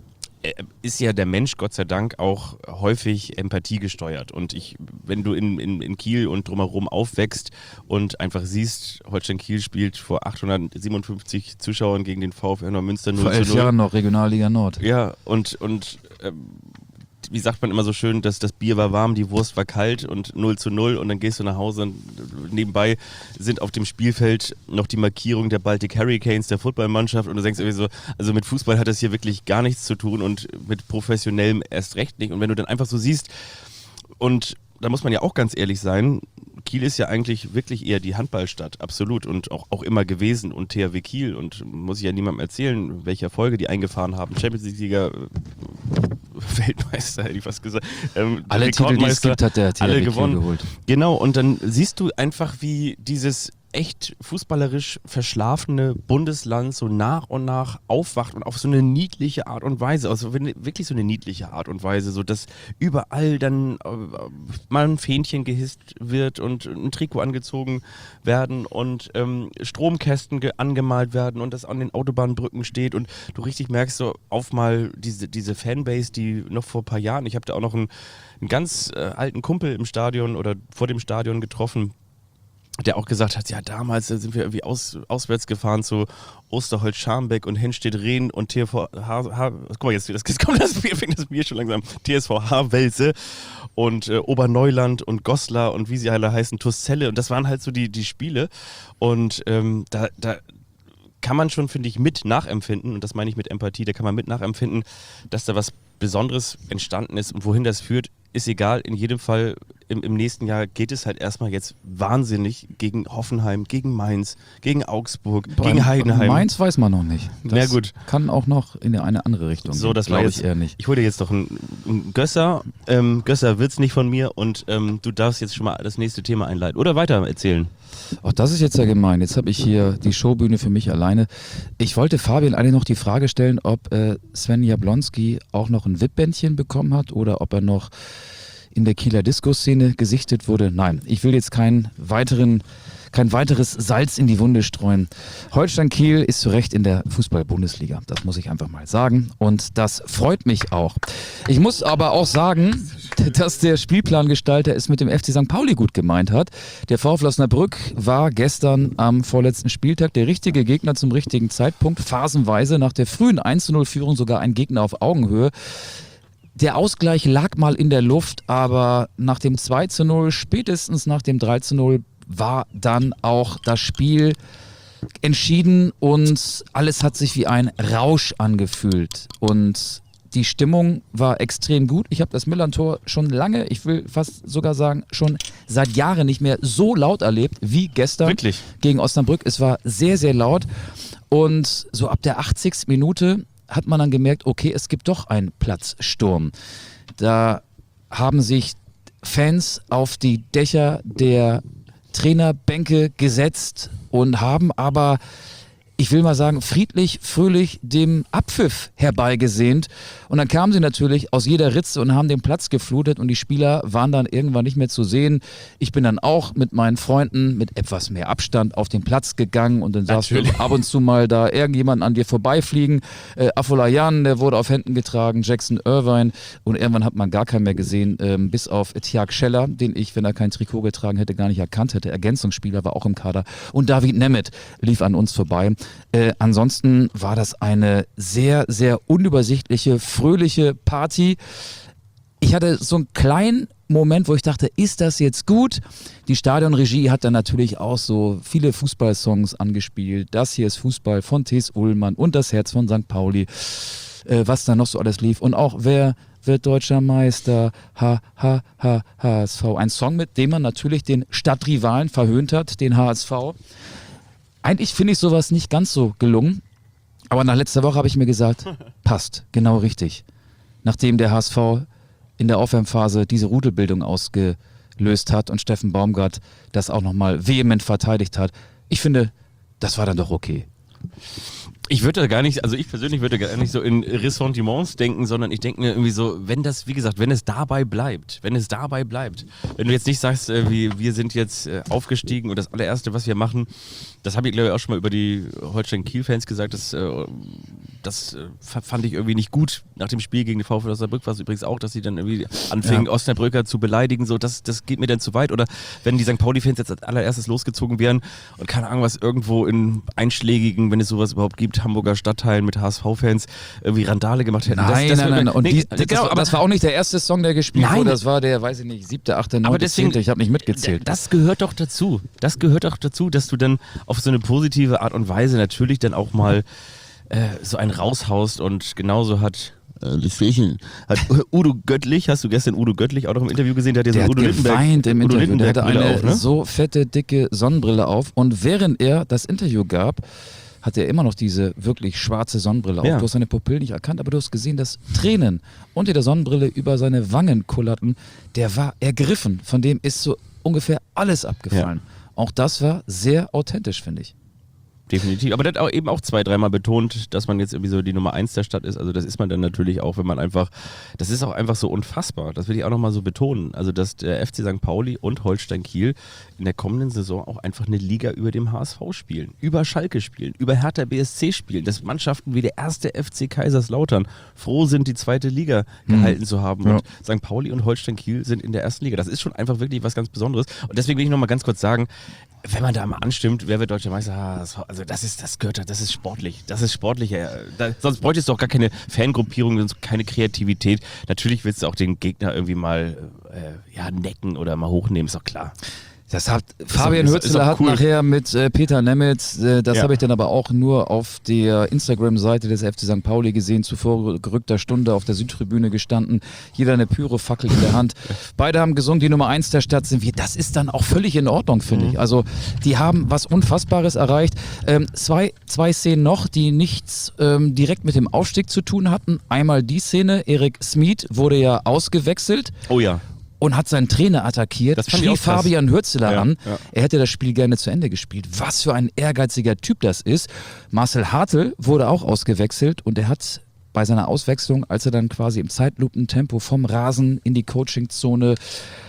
ist ja der Mensch Gott sei Dank auch häufig empathiegesteuert. Und ich, wenn du in, in, in Kiel und drumherum aufwächst und einfach siehst, Holstein Kiel spielt vor achthundertsiebenundfünfzig Zuschauern gegen den VfR Neumünster null zu null. Vor elf Jahren noch, Regionalliga Nord. Ja, und, und ähm, wie sagt man immer so schön, dass das Bier war warm, die Wurst war kalt und null zu null und dann gehst du nach Hause und nebenbei sind auf dem Spielfeld noch die Markierungen der Baltic Hurricanes, der Footballmannschaft und du denkst irgendwie so, also mit Fußball hat das hier wirklich gar nichts zu tun und mit professionellem erst recht nicht. Und wenn du dann einfach so siehst und da muss man ja auch ganz ehrlich sein, Kiel ist ja eigentlich wirklich eher die Handballstadt, absolut und auch, auch immer gewesen und T H W Kiel und muss ich ja niemandem erzählen, welche Erfolge die eingefahren haben. Champions League-Sieger, Weltmeister, hätte ich fast gesagt. Ähm, alle Titel, die es gibt, hat der T H W alle Kiel gewonnen. geholt. Genau, und dann siehst du einfach, wie dieses echt fußballerisch verschlafene Bundesland so nach und nach aufwacht und auf so eine niedliche Art und Weise, also wirklich so eine niedliche Art und Weise, so dass überall dann äh, mal ein Fähnchen gehisst wird und ein Trikot angezogen werden und ähm, Stromkästen ge- angemalt werden und das an den Autobahnbrücken steht und du richtig merkst so auf mal diese, diese Fanbase, die noch vor ein paar Jahren, ich habe da auch noch einen, einen ganz äh, alten Kumpel im Stadion oder vor dem Stadion getroffen, der auch gesagt hat, ja damals sind wir irgendwie aus, auswärts gefahren zu Osterholz-Scharmbeck und Henstedt-Rehn und T S V H, H, guck mal jetzt, jetzt kommt das Bier, fängt das Bier schon langsam, T S V H-Welse und äh, Oberneuland und Goslar und wie sie alle heißen, Tuszelle und das waren halt so die, die Spiele und ähm, da, da kann man schon, finde ich, mit nachempfinden, und das meine ich mit Empathie, da kann man mit nachempfinden, dass da was Besonderes entstanden ist, und wohin das führt, ist egal. In jedem Fall im, im nächsten Jahr geht es halt erstmal jetzt wahnsinnig gegen Hoffenheim, gegen Mainz, gegen Augsburg, Bei gegen Heidenheim. Mainz weiß man noch nicht. Das Na gut. kann auch noch in eine andere Richtung So, das war glaube jetzt, ich eher nicht. Ich hole dir jetzt doch einen, einen Gösser. Ähm, Gösser wird's nicht von mir, und ähm, du darfst jetzt schon mal das nächste Thema einleiten oder weiter erzählen. Ach, das ist jetzt ja gemein. Jetzt habe ich hier die Showbühne für mich alleine. Ich wollte Fabian eigentlich noch die Frage stellen, ob äh, Sven Jablonski auch noch ein V I P-Bändchen bekommen hat oder ob er noch in der Kieler Disco-Szene gesichtet wurde. Nein, ich will jetzt keinen weiteren, kein weiteres Salz in die Wunde streuen. Holstein Kiel ist zu Recht in der Fußball-Bundesliga. Das muss ich einfach mal sagen. Und das freut mich auch. Ich muss aber auch sagen, dass der Spielplangestalter es mit dem F C Sankt Pauli gut gemeint hat. Der VfL Osnabrück war gestern am vorletzten Spieltag der richtige Gegner zum richtigen Zeitpunkt. Phasenweise nach der frühen eins zu null Führung sogar ein Gegner auf Augenhöhe. Der Ausgleich lag mal in der Luft, aber nach dem zwei zu null, spätestens nach dem drei zu null, war dann auch das Spiel entschieden und alles hat sich wie ein Rausch angefühlt. Und die Stimmung war extrem gut. Ich habe das Millern-Tor schon lange, ich will fast sogar sagen, schon seit Jahren nicht mehr so laut erlebt wie gestern Wirklich? gegen Osnabrück. Es war sehr, sehr laut. Und so ab der achtzigsten Minute hat man dann gemerkt, okay, es gibt doch einen Platzsturm. Da haben sich Fans auf die Dächer der Trainerbänke gesetzt und haben aber, ich will mal sagen, friedlich, fröhlich dem Abpfiff herbeigesehnt. Und dann kamen sie natürlich aus jeder Ritze und haben den Platz geflutet und die Spieler waren dann irgendwann nicht mehr zu sehen. Ich bin dann auch mit meinen Freunden mit etwas mehr Abstand auf den Platz gegangen und dann sahst du ab und zu mal da irgendjemand an dir vorbeifliegen. Äh, Afolayan, der wurde auf Händen getragen, Jackson Irvine und irgendwann hat man gar keinen mehr gesehen, ähm, bis auf Tiag Scheller, den ich, wenn er kein Trikot getragen hätte, gar nicht erkannt hätte. Ergänzungsspieler war auch im Kader und David Nemeth lief an uns vorbei. Äh, ansonsten war das eine sehr, sehr unübersichtliche, fröhliche Party. Ich hatte so einen kleinen Moment, wo ich dachte, ist das jetzt gut? Die Stadionregie hat dann natürlich auch so viele Fußballsongs angespielt. Das hier ist Fußball von T.S. Ullmann und das Herz von Sankt Pauli, äh, was da noch so alles lief. Und auch wer wird deutscher Meister, ha, ha, ha, H S V. Ein Song, mit dem man natürlich den Stadtrivalen verhöhnt hat, den H S V. Eigentlich finde ich sowas nicht ganz so gelungen, aber nach letzter Woche habe ich mir gesagt, passt, genau richtig. Nachdem der H S V in der Aufwärmphase diese Rudelbildung ausgelöst hat und Steffen Baumgart das auch nochmal vehement verteidigt hat, ich finde, das war dann doch okay. Ich würde da gar nicht, also ich persönlich würde gar nicht so in Ressentiments denken, sondern ich denke mir irgendwie so, wenn das, wie gesagt, wenn es dabei bleibt, wenn es dabei bleibt, wenn du jetzt nicht sagst, äh, wir, wir sind jetzt äh, aufgestiegen und das allererste, was wir machen, das habe ich glaube ich auch schon mal über die Holstein-Kiel-Fans gesagt, das, äh, das äh, fand ich irgendwie nicht gut nach dem Spiel gegen die VfL Osnabrück, war es übrigens auch, dass sie dann irgendwie anfingen, ja. Osnabrücker zu beleidigen, so, das, das geht mir dann zu weit. Oder wenn die Sankt Pauli-Fans jetzt als allererstes losgezogen wären und keine Ahnung, was irgendwo in einschlägigen, wenn es sowas überhaupt gibt, Hamburger Stadtteilen mit H S V-Fans irgendwie Randale gemacht hätten. Nein, das, das nein, nein, nein. Und nee, die, das, das, genau, war, aber, das war auch nicht der erste Song, der gespielt nein, wurde. Das war der, weiß ich nicht, siebte, achte, neunte, zehnte. Ich habe nicht mitgezählt. Das gehört doch dazu. Das gehört doch dazu, dass du dann auf so eine positive Art und Weise natürlich dann auch mal äh, so einen raushaust und genauso hat Deswegen hat Udo Göttlich, hast du gestern Udo Göttlich auch noch im Interview gesehen, der hat ja so der Udo hat Lindenberg, geweint im Udo Interview, der hatte Lindenberg eine auf, ne? so fette, dicke Sonnenbrille auf und während er das Interview gab, hat er immer noch diese wirklich schwarze Sonnenbrille auf. Ja. Du hast seine Pupillen nicht erkannt, aber du hast gesehen, dass Tränen unter der Sonnenbrille über seine Wangen kullerten. Der war ergriffen, von dem ist so ungefähr alles abgefallen. Ja. Auch das war sehr authentisch, finde ich. Definitiv, aber der hat auch eben auch zwei, dreimal betont, dass man jetzt irgendwie so die Nummer eins der Stadt ist, also das ist man dann natürlich auch, wenn man einfach, das ist auch einfach so unfassbar, das will ich auch nochmal so betonen, also dass der F C Sankt Pauli und Holstein Kiel in der kommenden Saison auch einfach eine Liga über dem H S V spielen, über Schalke spielen, über Hertha B S C spielen, dass Mannschaften wie der erste F C Kaiserslautern froh sind, die zweite Liga gehalten mhm. zu haben und ja. Sankt Pauli und Holstein Kiel sind in der ersten Liga, das ist schon einfach wirklich was ganz Besonderes und deswegen will ich nochmal ganz kurz sagen, wenn man da mal anstimmt, wer wird deutscher Meister? Also das ist, das gehört, das ist sportlich. Das ist sportlich. Da, sonst bräuchtest du auch gar keine Fangruppierung, sonst keine Kreativität. Natürlich willst du auch den Gegner irgendwie mal äh, ja, necken oder mal hochnehmen, ist doch klar. Das hat Fabian ist- ist Hürzeler auch hat cool. nachher mit äh, Peter Nemitz, äh, das Ja. habe ich dann aber auch nur auf der Instagram-Seite des F C Sankt Pauli gesehen, zu vorgerückter Stunde auf der Südtribüne gestanden, jeder eine Pyrofackel in der Hand. Beide haben gesungen, die Nummer eins der Stadt sind wir. Das ist dann auch völlig in Ordnung, finde Mhm. ich. Also die haben was Unfassbares erreicht. Ähm, zwei, zwei Szenen noch, die nichts ähm, direkt mit dem Aufstieg zu tun hatten. Einmal die Szene, Erik Smith wurde ja ausgewechselt Oh ja. und hat seinen Trainer attackiert, Das fand ich schrie auch krass. Fabian Hürzeler Ja, an. ja. Er hätte das Spiel gerne zu Ende gespielt. Was für ein ehrgeiziger Typ das ist. Marcel Hartl wurde auch ausgewechselt und er hat bei seiner Auswechslung, als er dann quasi im Zeitlupentempo vom Rasen in die Coachingzone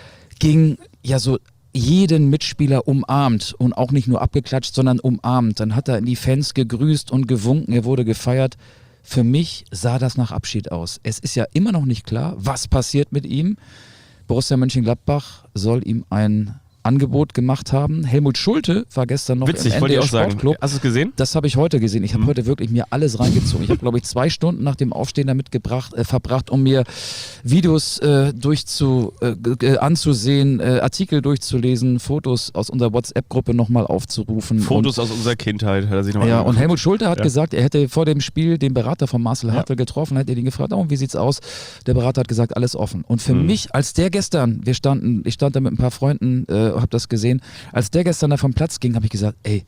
ging, ja so jeden Mitspieler umarmt und auch nicht nur abgeklatscht, sondern umarmt. Dann hat er in die Fans gegrüßt und gewunken, er wurde gefeiert. Für mich sah das nach Abschied aus. Es ist ja immer noch nicht klar, was passiert mit ihm. Borussia Mönchengladbach soll ihm ein Angebot gemacht haben. Helmut Schulte war gestern noch Witzig, im wollte ich N D R auch sagen. Sportclub. Hast du es gesehen? Das habe ich heute gesehen. Ich habe Mhm. heute wirklich mir alles reingezogen. Ich habe, glaube ich, zwei Stunden nach dem Aufstehen damit gebracht, äh, verbracht, um mir Videos äh, durchzu, äh, äh, anzusehen, äh, Artikel durchzulesen, Fotos aus unserer WhatsApp-Gruppe nochmal aufzurufen. Fotos aus unserer Kindheit hat er sich nochmal Ja, und angeguckt. Helmut Schulte hat Ja. gesagt, er hätte vor dem Spiel den Berater von Marcel Hartl getroffen, hätte ihn gefragt, oh, wie sieht's aus? Der Berater hat gesagt, alles offen. Und für Mhm. mich, als der gestern, wir standen, ich stand da mit ein paar Freunden, äh, habe das gesehen, als der gestern da vom Platz ging, habe ich gesagt, ey,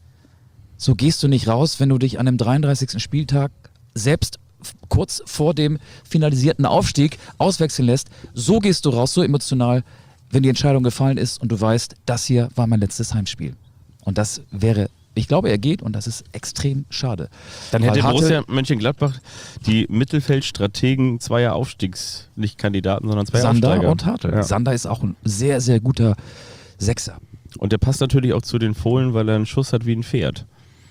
so gehst du nicht raus, wenn du dich an dem dreiunddreißigsten Spieltag selbst f- kurz vor dem finalisierten Aufstieg auswechseln lässt. So gehst du raus, so emotional, wenn die Entscheidung gefallen ist und du weißt, das hier war mein letztes Heimspiel. Und das wäre, ich glaube, er geht und das ist extrem schade. Dann hätte Weil Hartl- Borussia Mönchengladbach die Mittelfeldstrategen zweier Aufstiegs, nicht Kandidaten, sondern zweier Sander Aufsteiger. und Hartl. Ja. Sander ist auch ein sehr, sehr guter Sechser. Und der passt natürlich auch zu den Fohlen, weil er einen Schuss hat wie ein Pferd.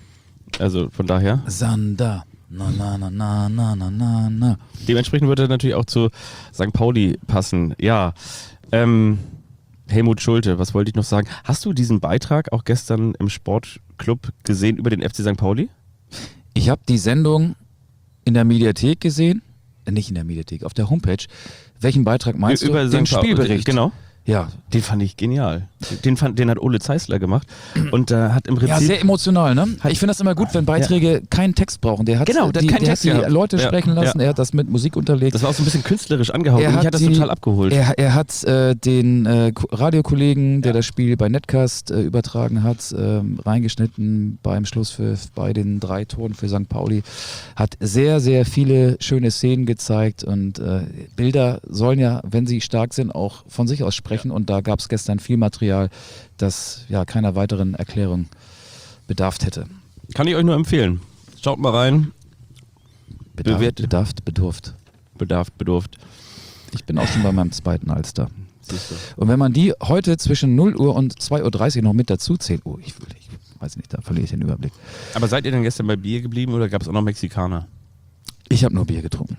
Also von daher. Sander. Na, na, na, na, na, na, na, na. Dementsprechend wird er natürlich auch zu Sankt Pauli passen. Ja, ähm, Helmut Schulte, was wollte ich noch sagen? Hast du diesen Beitrag auch gestern im Sportclub gesehen über den F C Sankt Pauli? Ich habe die Sendung in der Mediathek gesehen. Äh, nicht in der Mediathek, auf der Homepage. Welchen Beitrag meinst über du? Den Sankt Pauli, Spielbericht. Genau. Ja. Den fand ich genial. Den, fand, den hat Ole Zeissler gemacht. Und da hat im Prinzip. Ja, sehr emotional, ne? Ich finde das immer gut, wenn Beiträge keinen Text brauchen. Der hat, Genau, der hat die, keinen der Text hat die gehabt. Leute Ja, sprechen lassen, ja. er hat das mit Musik unterlegt. das war auch so ein bisschen künstlerisch angehaucht. Er Und mich hat hat das die- total abgeholt. Er, er hat äh, den äh, Ko- Radiokollegen, der das Spiel bei Netcast äh, übertragen hat, ähm, reingeschnitten beim Schlusspfiff bei den drei Toren für Sankt Pauli. Hat sehr, sehr viele schöne Szenen gezeigt und äh, Bilder sollen ja, wenn sie stark sind, auch von sich aus sprechen. Und da gab es gestern viel Material, das ja keiner weiteren Erklärung bedarf hätte. Kann ich euch nur empfehlen. Schaut mal rein. Bedarf, Bewertet. bedarf, bedurft. Bedarf, bedurft. Ich bin auch schon bei meinem zweiten Alster. Siehst du. Und wenn man die heute zwischen null Uhr und zwei Uhr dreißig noch mit dazu zählt, oh, ich, ich weiß nicht, da verliere ich den Überblick. Aber seid ihr denn gestern bei Bier geblieben oder gab es auch noch Mexikaner? Ich habe nur Bier getrunken.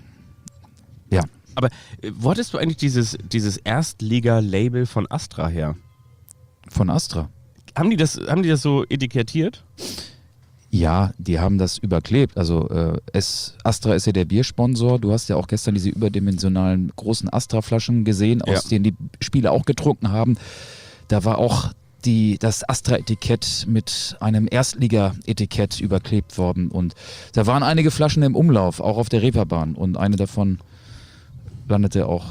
Ja. Aber äh, wo hattest du eigentlich dieses, dieses Erstliga-Label von Astra her? Von Astra. Haben die das, haben die das so etikettiert? Ja, die haben das überklebt. Also äh, es, Astra ist ja der Biersponsor. Du hast ja auch gestern diese überdimensionalen großen Astra-Flaschen gesehen, aus Ja. denen die Spieler auch getrunken haben. Da war auch die, das Astra-Etikett mit einem Erstliga-Etikett überklebt worden. Und da waren einige Flaschen im Umlauf, auch auf der Reeperbahn. Und eine davon landete auch.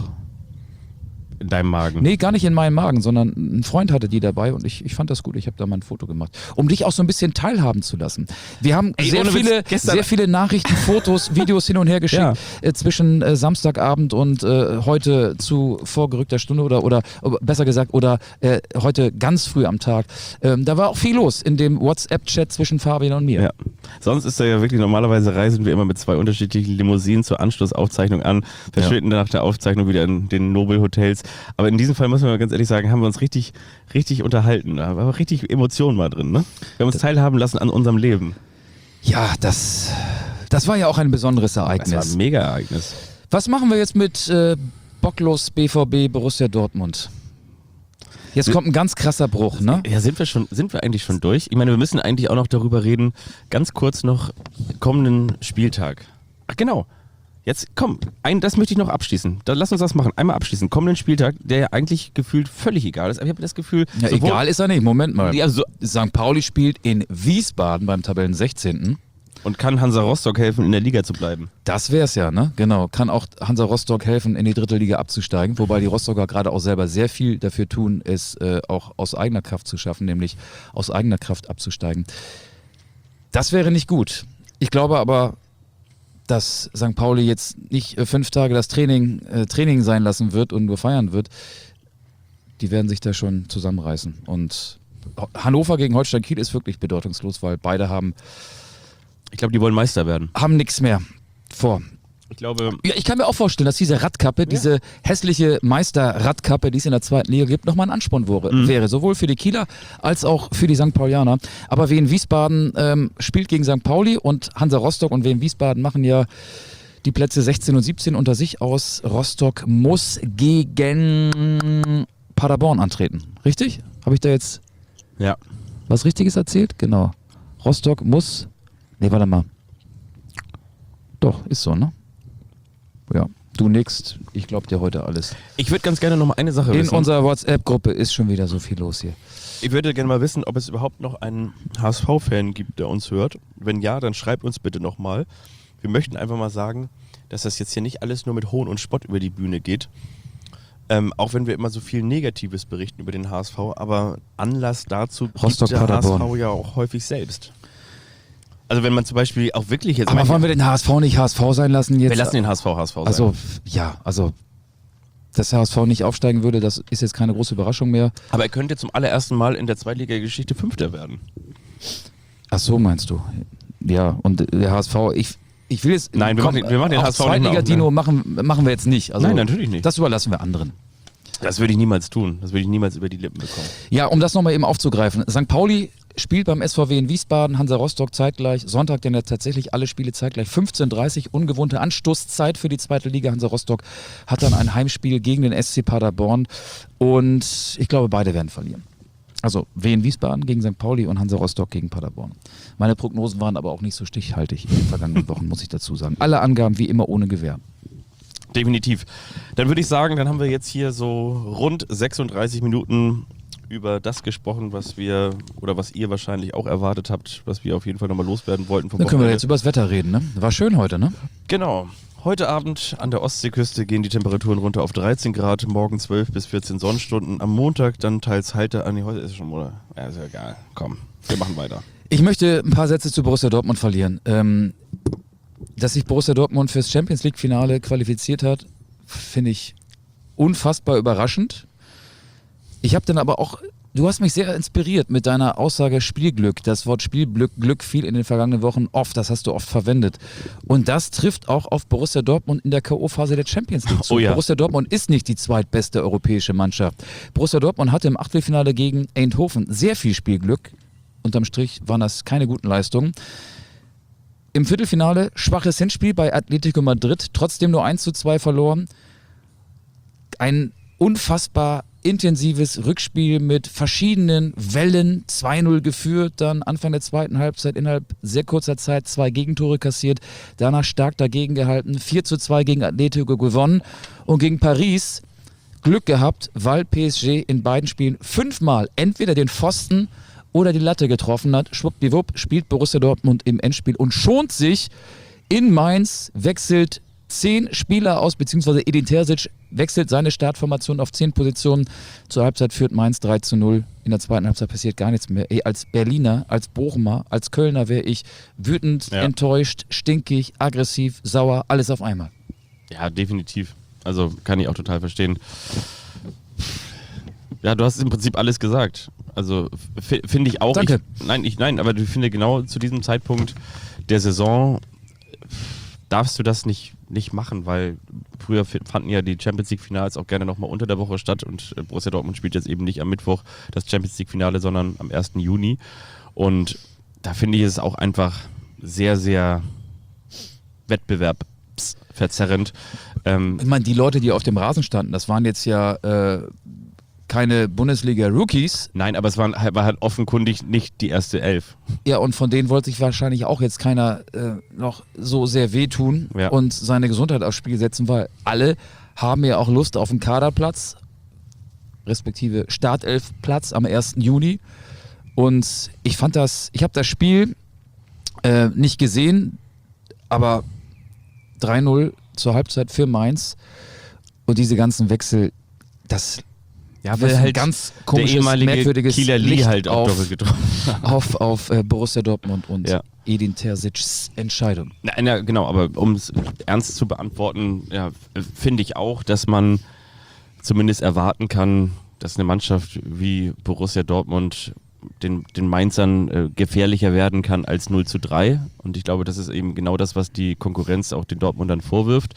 In deinem Magen? Nee, gar nicht in meinem Magen, sondern ein Freund hatte die dabei und ich, ich fand das gut. Ich habe da mal ein Foto gemacht, um dich auch so ein bisschen teilhaben zu lassen. Wir haben Ey, sehr, ohne Witz, viele, gestern- sehr viele Nachrichten, Fotos, Videos hin und her geschickt Ja. äh, zwischen äh, Samstagabend und äh, heute zu vorgerückter Stunde oder, oder äh, besser gesagt, oder äh, heute ganz früh am Tag. Ähm, da war auch viel los in dem WhatsApp-Chat zwischen Fabian und mir. Ja. Sonst ist er ja wirklich, normalerweise reisen wir immer mit zwei unterschiedlichen Limousinen zur Anschlussaufzeichnung an, verschwinden nach der Aufzeichnung wieder in den Nobel-Hotels. Aber in diesem Fall muss man ganz ehrlich sagen, haben wir uns richtig, richtig unterhalten. Da war richtig Emotionen mal drin. Ne? Wir haben uns teilhaben lassen an unserem Leben. Ja, das, das war ja auch ein besonderes Das war Ereignis. ein Mega-Ereignis. Was machen wir jetzt mit äh, Bocklos B V B Borussia Dortmund? Jetzt kommt ein ganz krasser Bruch, ne? Ja, sind wir schon, sind wir eigentlich schon durch? Ich meine, wir müssen eigentlich auch noch darüber reden, ganz kurz noch kommenden Spieltag. Ach genau. Jetzt komm, ein, das möchte ich noch abschließen. Dann lass uns das machen. Einmal abschließen. Kommenden Spieltag, der ja eigentlich gefühlt völlig egal ist. Aber ich habe das Gefühl. Ja, sowohl- egal ist er nicht. Moment mal. Ja, so- Sankt Pauli spielt in Wiesbaden beim Tabellen sechzehnten Und kann Hansa Rostock helfen, in der Liga zu bleiben? Das wär's ja, ne? Genau. Kann auch Hansa Rostock helfen, in die dritte Liga abzusteigen. Wobei die Rostocker gerade auch selber sehr viel dafür tun, es äh, auch aus eigener Kraft zu schaffen, nämlich aus eigener Kraft abzusteigen. Das wäre nicht gut. Ich glaube aber, dass Sankt Pauli jetzt nicht äh, fünf Tage das Training, äh, Training sein lassen wird und nur feiern wird. Die werden sich da schon zusammenreißen. Und Hannover gegen Holstein Kiel ist wirklich bedeutungslos, weil beide haben, Ich glaube, die wollen Meister werden. haben nichts mehr vor. Ich glaube, Ja, ich kann mir auch vorstellen, dass diese Radkappe, diese hässliche Meister-Radkappe, die es in der zweiten Liga gibt, nochmal ein Ansporn wäre, Mhm. wäre. Sowohl für die Kieler als auch für die Sankt Paulianer. Aber Wien Wiesbaden ähm, spielt gegen Sankt Pauli und Hansa Rostock und Wien Wiesbaden machen ja die Plätze sechzehn und siebzehn unter sich aus. Rostock muss gegen Paderborn antreten. Richtig? Habe ich da jetzt ja. was Richtiges erzählt? Genau. Rostock muss. Nee, warte mal. Doch, ist so, ne? Ja. Du nix. Ich glaub dir heute alles. Ich würde ganz gerne noch mal eine Sache In wissen. unserer WhatsApp-Gruppe ist schon wieder so viel los hier. Ich würde gerne mal wissen, ob es überhaupt noch einen H S V-Fan gibt, der uns hört. Wenn ja, dann schreibt uns bitte nochmal. Wir möchten einfach mal sagen, dass das jetzt hier nicht alles nur mit Hohn und Spott über die Bühne geht. Ähm, auch wenn wir immer so viel Negatives berichten über den H S V, aber Anlass dazu Rostock, gibt der H S V Paderborn. ja auch häufig selbst. Also wenn man zum Beispiel auch wirklich jetzt... Aber manche- wollen wir den H S V nicht H S V sein lassen jetzt? wir lassen den H S V H S V sein. Also, ja, also, dass der H S V nicht aufsteigen würde, das ist jetzt keine große Überraschung mehr. Aber er könnte zum allerersten Mal in der Zweitliga-Geschichte Fünfter werden. Ach so, meinst du? Ja, und der H S V, ich, ich will jetzt... Nein, wir machen den- wir machen den auf H S V nicht mehr auf, Zweitliga-Dino ne? machen, machen wir jetzt nicht. Also, Nein, natürlich nicht. Das überlassen wir anderen. Das würde ich niemals tun. Das würde ich niemals über die Lippen bekommen. Ja, um das nochmal eben aufzugreifen. Sankt Pauli spielt beim S V W in Wiesbaden, Hansa Rostock zeitgleich. Sonntag denn ja tatsächlich alle Spiele zeitgleich. fünfzehn Uhr dreißig, ungewohnte Anstoßzeit für die zweite Liga. Hansa Rostock hat dann ein Heimspiel gegen den S C Paderborn. Und ich glaube, beide werden verlieren. Also Wien Wiesbaden gegen Sankt Pauli und Hansa Rostock gegen Paderborn. Meine Prognosen waren aber auch nicht so stichhaltig in den vergangenen Wochen, muss ich dazu sagen. Alle Angaben wie immer ohne Gewähr. Definitiv. Dann würde ich sagen, dann haben wir jetzt hier so rund sechsunddreißig Minuten über das gesprochen, was wir oder was ihr wahrscheinlich auch erwartet habt, was wir auf jeden Fall nochmal loswerden wollten. Vom Dann können wir Wochenende. jetzt über das Wetter reden, ne? War schön heute, ne? Genau. Heute Abend an der Ostseeküste gehen die Temperaturen runter auf dreizehn Grad, morgen zwölf bis vierzehn Sonnenstunden. Am Montag dann teils heiter an die heute ist es schon, oder? Ja, ist ja egal. Komm, wir machen weiter. Ich möchte ein paar Sätze zu Borussia Dortmund verlieren. Ähm, dass sich Borussia Dortmund fürs Champions League Finale qualifiziert hat, finde ich unfassbar überraschend. Ich habe dann aber auch, du hast mich sehr inspiriert mit deiner Aussage Spielglück. Das Wort Spielglück Glück fiel in den vergangenen Wochen oft, das hast du oft verwendet. Und das trifft auch auf Borussia Dortmund in der K O-Phase der Champions League zu. Oh ja. Borussia Dortmund ist nicht die zweitbeste europäische Mannschaft. Borussia Dortmund hatte im Achtelfinale gegen Eindhoven sehr viel Spielglück. Unterm Strich waren das keine guten Leistungen. Im Viertelfinale schwaches Hinspiel bei Atletico Madrid, trotzdem nur eins zu zwei verloren. Ein unfassbar intensives Rückspiel mit verschiedenen Wellen, zwei null geführt, dann Anfang der zweiten Halbzeit innerhalb sehr kurzer Zeit zwei Gegentore kassiert, danach stark dagegen gehalten, vier zu zwei gegen Atletico gewonnen und gegen Paris Glück gehabt, weil P S G in beiden Spielen fünfmal entweder den Pfosten oder die Latte getroffen hat. Schwuppdiwupp spielt Borussia Dortmund im Endspiel und schont sich in Mainz, wechselt zehn Spieler aus, beziehungsweise Edin Terzic wechselt seine Startformation auf zehn Positionen. Zur Halbzeit führt Mainz drei zu null. In der zweiten Halbzeit passiert gar nichts mehr. Ey, als Berliner, als Bochumer, als Kölner wäre ich wütend, Ja. enttäuscht, stinkig, aggressiv, sauer, alles auf einmal. Ja, definitiv. Also kann ich auch total verstehen. Ja, du hast im Prinzip alles gesagt. Also f- finde ich auch. Danke. Ich, nein, ich, nein, aber ich finde genau zu diesem Zeitpunkt der Saison darfst du das nicht, nicht machen, weil früher f- fanden ja die Champions League Finals auch gerne nochmal unter der Woche statt und äh, Borussia Dortmund spielt jetzt eben nicht am Mittwoch das Champions League Finale, sondern am ersten Juni. Und da finde ich es auch einfach sehr, sehr wettbewerbsverzerrend. Ähm, Ich meine, die Leute, die auf dem Rasen standen, das waren jetzt ja äh, keine Bundesliga-Rookies. Nein, aber es war, war halt offenkundig nicht die erste Elf. Ja, und von denen wollte sich wahrscheinlich auch jetzt keiner äh, noch so sehr wehtun Ja. und seine Gesundheit aufs Spiel setzen, weil alle haben ja auch Lust auf einen Kaderplatz, respektive Startelfplatz am ersten Juni. Und ich fand das, ich habe das Spiel äh, nicht gesehen, aber drei null zur Halbzeit für Mainz und diese ganzen Wechsel, das Ja, wirft weil ein halt ganz der komisches, ehemalige merkwürdiges Kieler Lee Licht halt auch auf, doppelt getroffen hat. auf, auf äh, Borussia Dortmund und Ja. Edin Terzic's Entscheidung. Na, na, genau, aber um es ernst zu beantworten, ja, finde ich auch, dass man zumindest erwarten kann, dass eine Mannschaft wie Borussia Dortmund den, den Mainzern äh, gefährlicher werden kann als null zu drei. Und ich glaube, das ist eben genau das, was die Konkurrenz auch den Dortmundern vorwirft.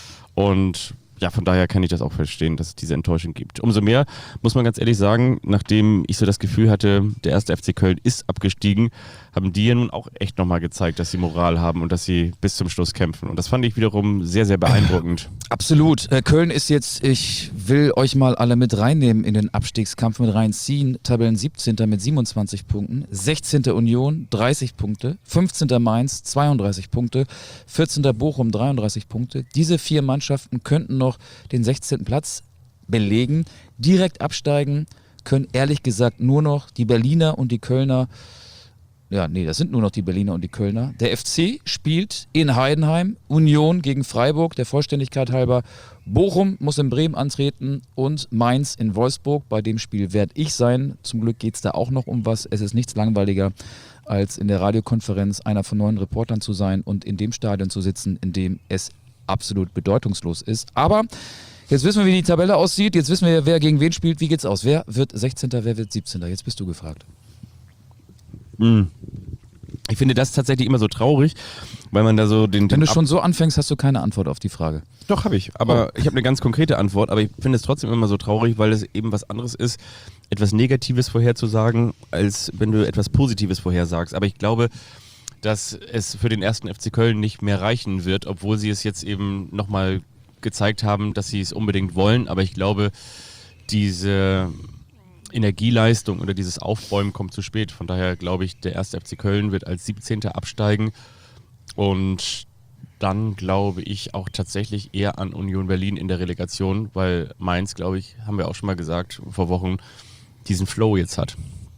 Und ja, von daher kann ich das auch verstehen, dass es diese Enttäuschung gibt. Umso mehr muss man ganz ehrlich sagen, nachdem ich so das Gefühl hatte, der erste F C Köln ist abgestiegen, haben die ja nun auch echt nochmal gezeigt, dass sie Moral haben und dass sie bis zum Schluss kämpfen. Und das fand ich wiederum sehr, sehr beeindruckend. Absolut. Äh, Köln ist jetzt, ich will euch mal alle mit reinnehmen in den Abstiegskampf, mit reinziehen. Tabellen siebzehnter mit siebenundzwanzig Punkten, sechzehnter Union dreißig Punkte, fünfzehnter Mainz zweiunddreißig Punkte, vierzehnter Bochum dreiunddreißig Punkte. Diese vier Mannschaften könnten noch den sechzehnten Platz belegen. Direkt absteigen können ehrlich gesagt nur noch die Berliner und die Kölner. Ja, nee, das sind nur noch die Berliner und die Kölner. Der F C spielt in Heidenheim, Union gegen Freiburg, der Vollständigkeit halber. Bochum muss in Bremen antreten und Mainz in Wolfsburg. Bei dem Spiel werde ich sein. Zum Glück geht es da auch noch um was. Es ist nichts langweiliger, als in der Radiokonferenz einer von neun Reportern zu sein und in dem Stadion zu sitzen, in dem es absolut bedeutungslos ist. Aber jetzt wissen wir, wie die Tabelle aussieht. Jetzt wissen wir, wer gegen wen spielt. Wie geht's aus? Wer wird sechzehnter, wer wird siebzehnter? Jetzt bist du gefragt. Ich finde das tatsächlich immer so traurig, weil man da so den... den Wenn du Ab- schon so anfängst, hast du keine Antwort auf die Frage. Doch, habe ich. Aber Oh. ich habe eine ganz konkrete Antwort. Aber ich finde es trotzdem immer so traurig, weil es eben was anderes ist, etwas Negatives vorherzusagen, als wenn du etwas Positives vorhersagst. Aber ich glaube, dass es für den ersten F C Köln nicht mehr reichen wird, obwohl sie es jetzt eben nochmal gezeigt haben, dass sie es unbedingt wollen. Aber ich glaube, diese Energieleistung oder dieses Aufbäumen kommt zu spät. Von daher glaube ich, der erste F C Köln wird als siebzehnter absteigen. Und dann glaube ich auch tatsächlich eher an Union Berlin in der Relegation, weil Mainz, glaube ich, haben wir auch schon mal gesagt, vor Wochen diesen Flow jetzt hat.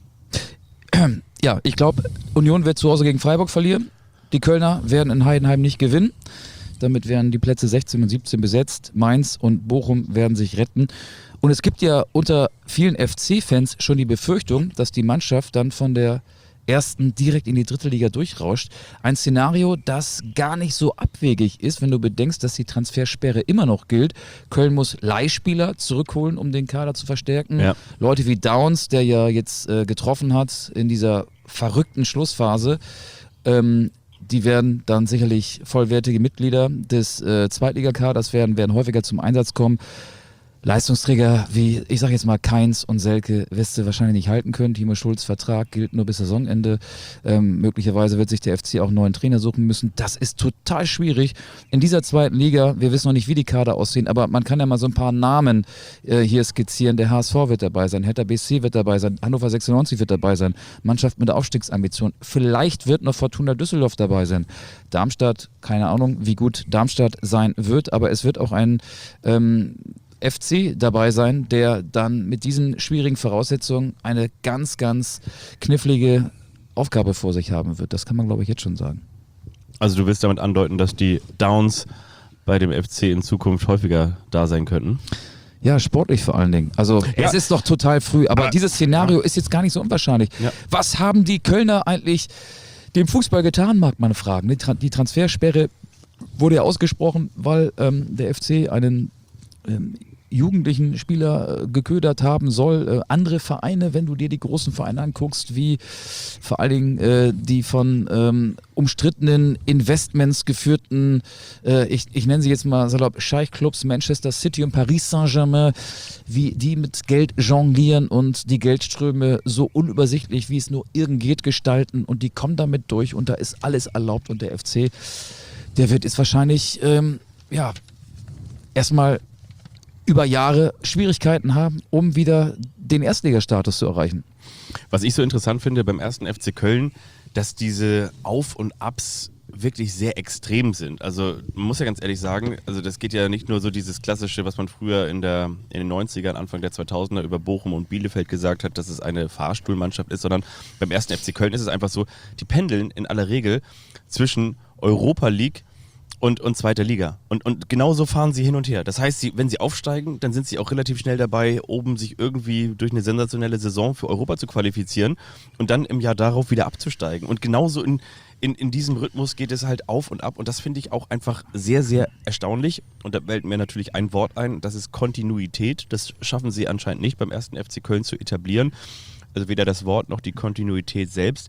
Ja, ich glaube, Union wird zu Hause gegen Freiburg verlieren. Die Kölner werden in Heidenheim nicht gewinnen. Damit werden die Plätze sechzehn und siebzehn besetzt. Mainz und Bochum werden sich retten. Und es gibt ja unter vielen F C-Fans schon die Befürchtung, dass die Mannschaft dann von der ersten direkt in die dritte Liga durchrauscht. Ein Szenario, das gar nicht so abwegig ist, wenn du bedenkst, dass die Transfersperre immer noch gilt. Köln muss Leihspieler zurückholen, um den Kader zu verstärken. Ja. Leute wie Downs, der ja jetzt äh, getroffen hat in dieser verrückten Schlussphase, ähm, die werden dann sicherlich vollwertige Mitglieder des äh, Zweitligakaders werden, werden häufiger zum Einsatz kommen. Leistungsträger wie, ich sag jetzt mal, Kainz und Selke wirst du wahrscheinlich nicht halten können. Timo Schulz Vertrag gilt nur bis Saisonende. Ähm, möglicherweise wird sich der F C auch einen neuen Trainer suchen müssen. Das ist total schwierig. In dieser zweiten Liga, wir wissen noch nicht, wie die Kader aussehen, aber man kann ja mal so ein paar Namen äh, hier skizzieren. Der H S V wird dabei sein, Hertha B S C wird dabei sein, Hannover sechsundneunzig wird dabei sein, Mannschaft mit Aufstiegsambition. Vielleicht wird noch Fortuna Düsseldorf dabei sein. Darmstadt, keine Ahnung, wie gut Darmstadt sein wird, aber es wird auch ein ähm, F C dabei sein, der dann mit diesen schwierigen Voraussetzungen eine ganz, ganz knifflige Aufgabe vor sich haben wird. Das kann man, glaube ich, jetzt schon sagen. Also du willst damit andeuten, dass die Downs bei dem F C in Zukunft häufiger da sein könnten? Ja, sportlich vor allen Dingen. Also Ja. es ist noch total früh, aber Aber- dieses Szenario ist jetzt gar nicht so unwahrscheinlich. Ja. Was haben die Kölner eigentlich dem Fußball getan, mag man fragen. Die, Tra- die Transfersperre wurde ja ausgesprochen, weil ähm, der F C einen ähm, jugendlichen Spieler äh, geködert haben soll. Äh, andere Vereine, wenn du dir die großen Vereine anguckst, wie vor allen Dingen äh, die von ähm, umstrittenen Investments geführten, äh, ich, ich nenne sie jetzt mal salopp, Scheichclubs, Manchester City und Paris Saint-Germain, wie die mit Geld jonglieren und die Geldströme so unübersichtlich, wie es nur irgend geht, gestalten und die kommen damit durch und da ist alles erlaubt und der F C, der wird jetzt wahrscheinlich, ähm, ja, erstmal über Jahre Schwierigkeiten haben, um wieder den Erstligastatus zu erreichen. Was ich so interessant finde beim ersten F C Köln, dass diese Auf- und Abs wirklich sehr extrem sind. Also man muss ja ganz ehrlich sagen, also das geht ja nicht nur so dieses klassische, was man früher in, der, in den neunzigern, Anfang der zweitausender über Bochum und Bielefeld gesagt hat, dass es eine Fahrstuhlmannschaft ist, sondern beim ersten F C Köln ist es einfach so, die pendeln in aller Regel zwischen Europa League und, und zweiter Liga. Und, und genauso fahren sie hin und her. Das heißt, sie, wenn sie aufsteigen, dann sind sie auch relativ schnell dabei, oben sich irgendwie durch eine sensationelle Saison für Europa zu qualifizieren und dann im Jahr darauf wieder abzusteigen. Und genauso in In, in diesem Rhythmus geht es halt auf und ab und das finde ich auch einfach sehr, sehr erstaunlich. Und da fällt mir natürlich ein Wort ein, das ist Kontinuität. Das schaffen sie anscheinend nicht beim ersten F C Köln zu etablieren. Also weder das Wort noch die Kontinuität selbst.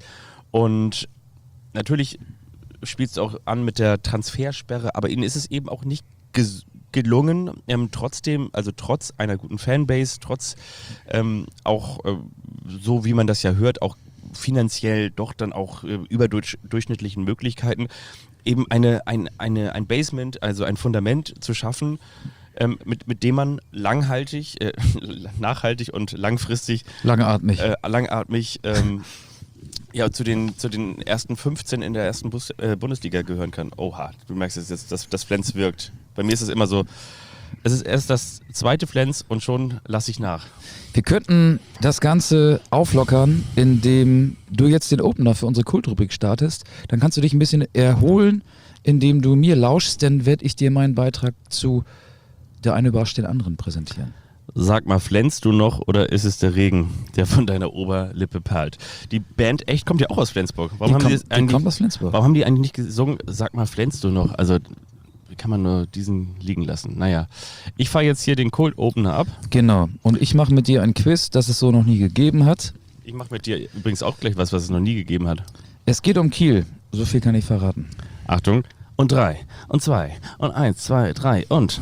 Und natürlich spielt es auch an mit der Transfersperre, aber ihnen ist es eben auch nicht ges- gelungen, ähm, trotzdem, also trotz einer guten Fanbase, trotz ähm, auch äh, so wie man das ja hört, auch finanziell doch dann auch äh, überdurchschnittlichen Möglichkeiten, eben eine, ein, eine, ein Basement, also ein Fundament zu schaffen, ähm, mit, mit dem man langhaltig, äh, nachhaltig und langfristig, Langatmig. äh, langatmig ähm, ja, zu den, zu den ersten fünfzehn in der ersten Bus, äh, Bundesliga gehören kann. Oha, du merkst es jetzt, dass das Flens wirkt. Bei mir ist es immer so, es ist erst das zweite Flens und schon lasse ich nach. Wir könnten das Ganze auflockern, indem du jetzt den Opener für unsere Kultrubrik startest. Dann kannst du dich ein bisschen erholen, indem du mir lauschst, dann werde ich dir meinen Beitrag zu Der eine überrascht den anderen präsentieren. Sag mal, flänzt du noch oder ist es der Regen, der von deiner Oberlippe perlt? Die Band Echt kommt ja auch aus Flensburg. Warum, Die haben, kommt- die das die eigentlich, kommt aus Flensburg. warum haben die eigentlich nicht gesungen, sag mal, flänzt du noch? Also, wie kann man nur diesen liegen lassen? Naja, ich fahre jetzt hier den Cold Opener ab. Genau. Und ich mache mit dir ein Quiz, das es so noch nie gegeben hat. Ich mache mit dir übrigens auch gleich was, was es noch nie gegeben hat. Es geht um Kiel. So viel kann ich verraten. Achtung. Und drei. Und zwei. Und eins, zwei, drei. Und.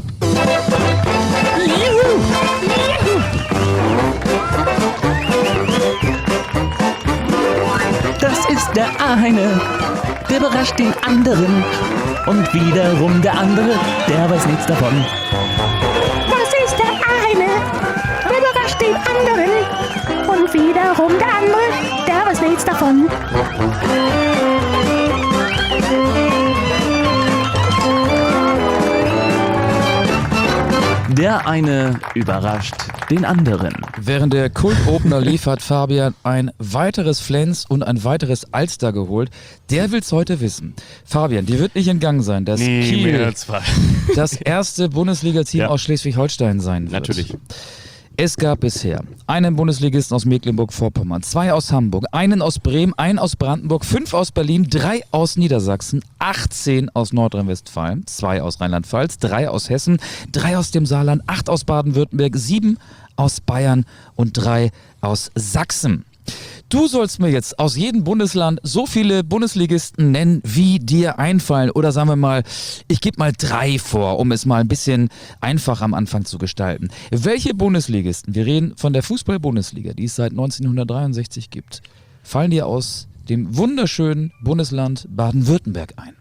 Das ist der eine, der überrascht den anderen. Und wiederum der andere, der weiß nichts davon. Das ist der eine, der überrascht den anderen. Und wiederum der andere, der weiß nichts davon. Der eine überrascht den anderen. Während der Kult-Opener lief, hat Fabian ein weiteres Flens und ein weiteres Alster geholt. Der will's heute wissen. Fabian, dir wird nicht entgangen sein, dass Kiel zwei. das erste Bundesliga-Team Ja. aus Schleswig-Holstein sein wird. Natürlich. Es gab bisher einen Bundesligisten aus Mecklenburg-Vorpommern, zwei aus Hamburg, einen aus Bremen, einen aus Brandenburg, fünf aus Berlin, drei aus Niedersachsen, achtzehn aus Nordrhein-Westfalen, zwei aus Rheinland-Pfalz, drei aus Hessen, drei aus dem Saarland, acht aus Baden-Württemberg, sieben aus Bayern und drei aus Sachsen. Du sollst mir jetzt aus jedem Bundesland so viele Bundesligisten nennen, wie dir einfallen. Oder sagen wir mal, ich gebe mal drei vor, um es mal ein bisschen einfach am Anfang zu gestalten. Welche Bundesligisten, wir reden von der Fußball-Bundesliga, die es seit neunzehnhundertdreiundsechzig gibt, fallen dir aus dem wunderschönen Bundesland Baden-Württemberg ein?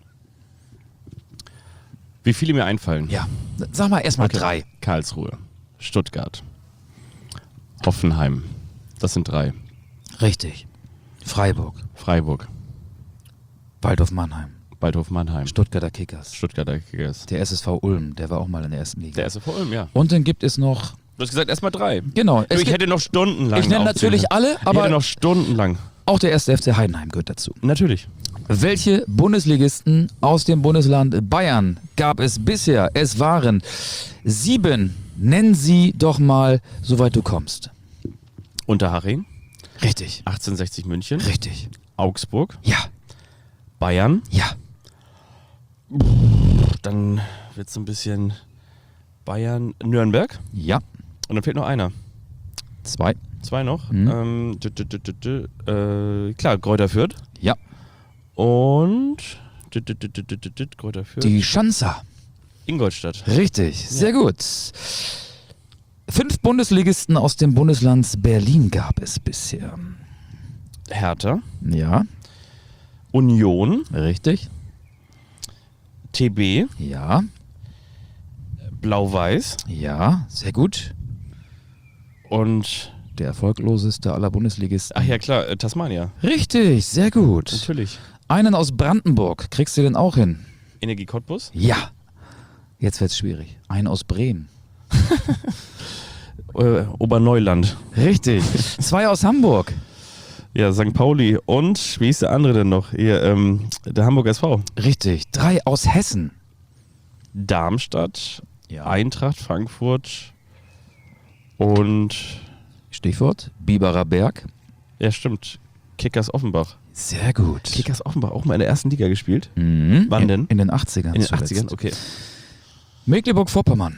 Wie viele mir einfallen? Ja, sag mal erstmal Okay. drei. Karlsruhe, Stuttgart, Hoffenheim. Das sind drei. Richtig. Freiburg, Freiburg, Waldhof Mannheim, Waldhof Mannheim, Stuttgarter Kickers, Stuttgarter Kickers. der S S V Ulm, der war auch mal in der ersten Liga. Der S V Ulm, ja. Und dann gibt es noch, Du hast gesagt, erstmal drei. genau, Du, es ich gibt, hätte noch stundenlang ich nenne aufzählen natürlich können. alle, Ich aber hätte noch stundenlang. auch der erste F C Heidenheim gehört dazu. Natürlich. Welche Bundesligisten aus dem Bundesland Bayern gab es bisher? Es waren sieben. Nenn sie doch mal, soweit du kommst. Unterhaching, Richtig. achtzehnhundertsechzig München, Richtig. Augsburg, Ja. Bayern. Ja. Dann wird es ein bisschen Bayern, Nürnberg. Ja. Und dann fehlt noch einer. Zwei. Zwei noch. Mhm. Ähm, dü, dü, dü, dü, dü, äh, klar, Kräuter Fürth. Ja. Und dü, dü, dü, dü, dü, dü, dü, Kräuter Fürth. Die Schanzer. Ingolstadt. Richtig. Sehr gut. Fünf Bundesligisten aus dem Bundesland Berlin gab es bisher. Hertha. Ja. Union. Richtig. T B. Ja. Blau-Weiß. Ja, sehr gut. Und, Der erfolgloseste aller Bundesligisten. ach ja klar, äh, Tasmania. Richtig, sehr gut. Natürlich. Einen aus Brandenburg. Kriegst du den auch hin? Energie Cottbus. Ja. Jetzt wird's schwierig. Einen aus Bremen. Äh, Oberneuland. Richtig. Zwei aus Hamburg. Ja, Sankt Pauli. Und, wie ist der andere denn noch? Hier, ähm, der Hamburg S V. Richtig. Drei aus Hessen. Darmstadt, Ja. Eintracht Frankfurt und, Stichwort Biberer Berg. ja stimmt, Kickers Offenbach. Sehr gut. Kickers Offenbach auch mal in der ersten Liga gespielt? Mhm. Wann in, denn? In den achtzigern. In den zuletzt. achtzigern? Okay. Mecklenburg-Vorpommern.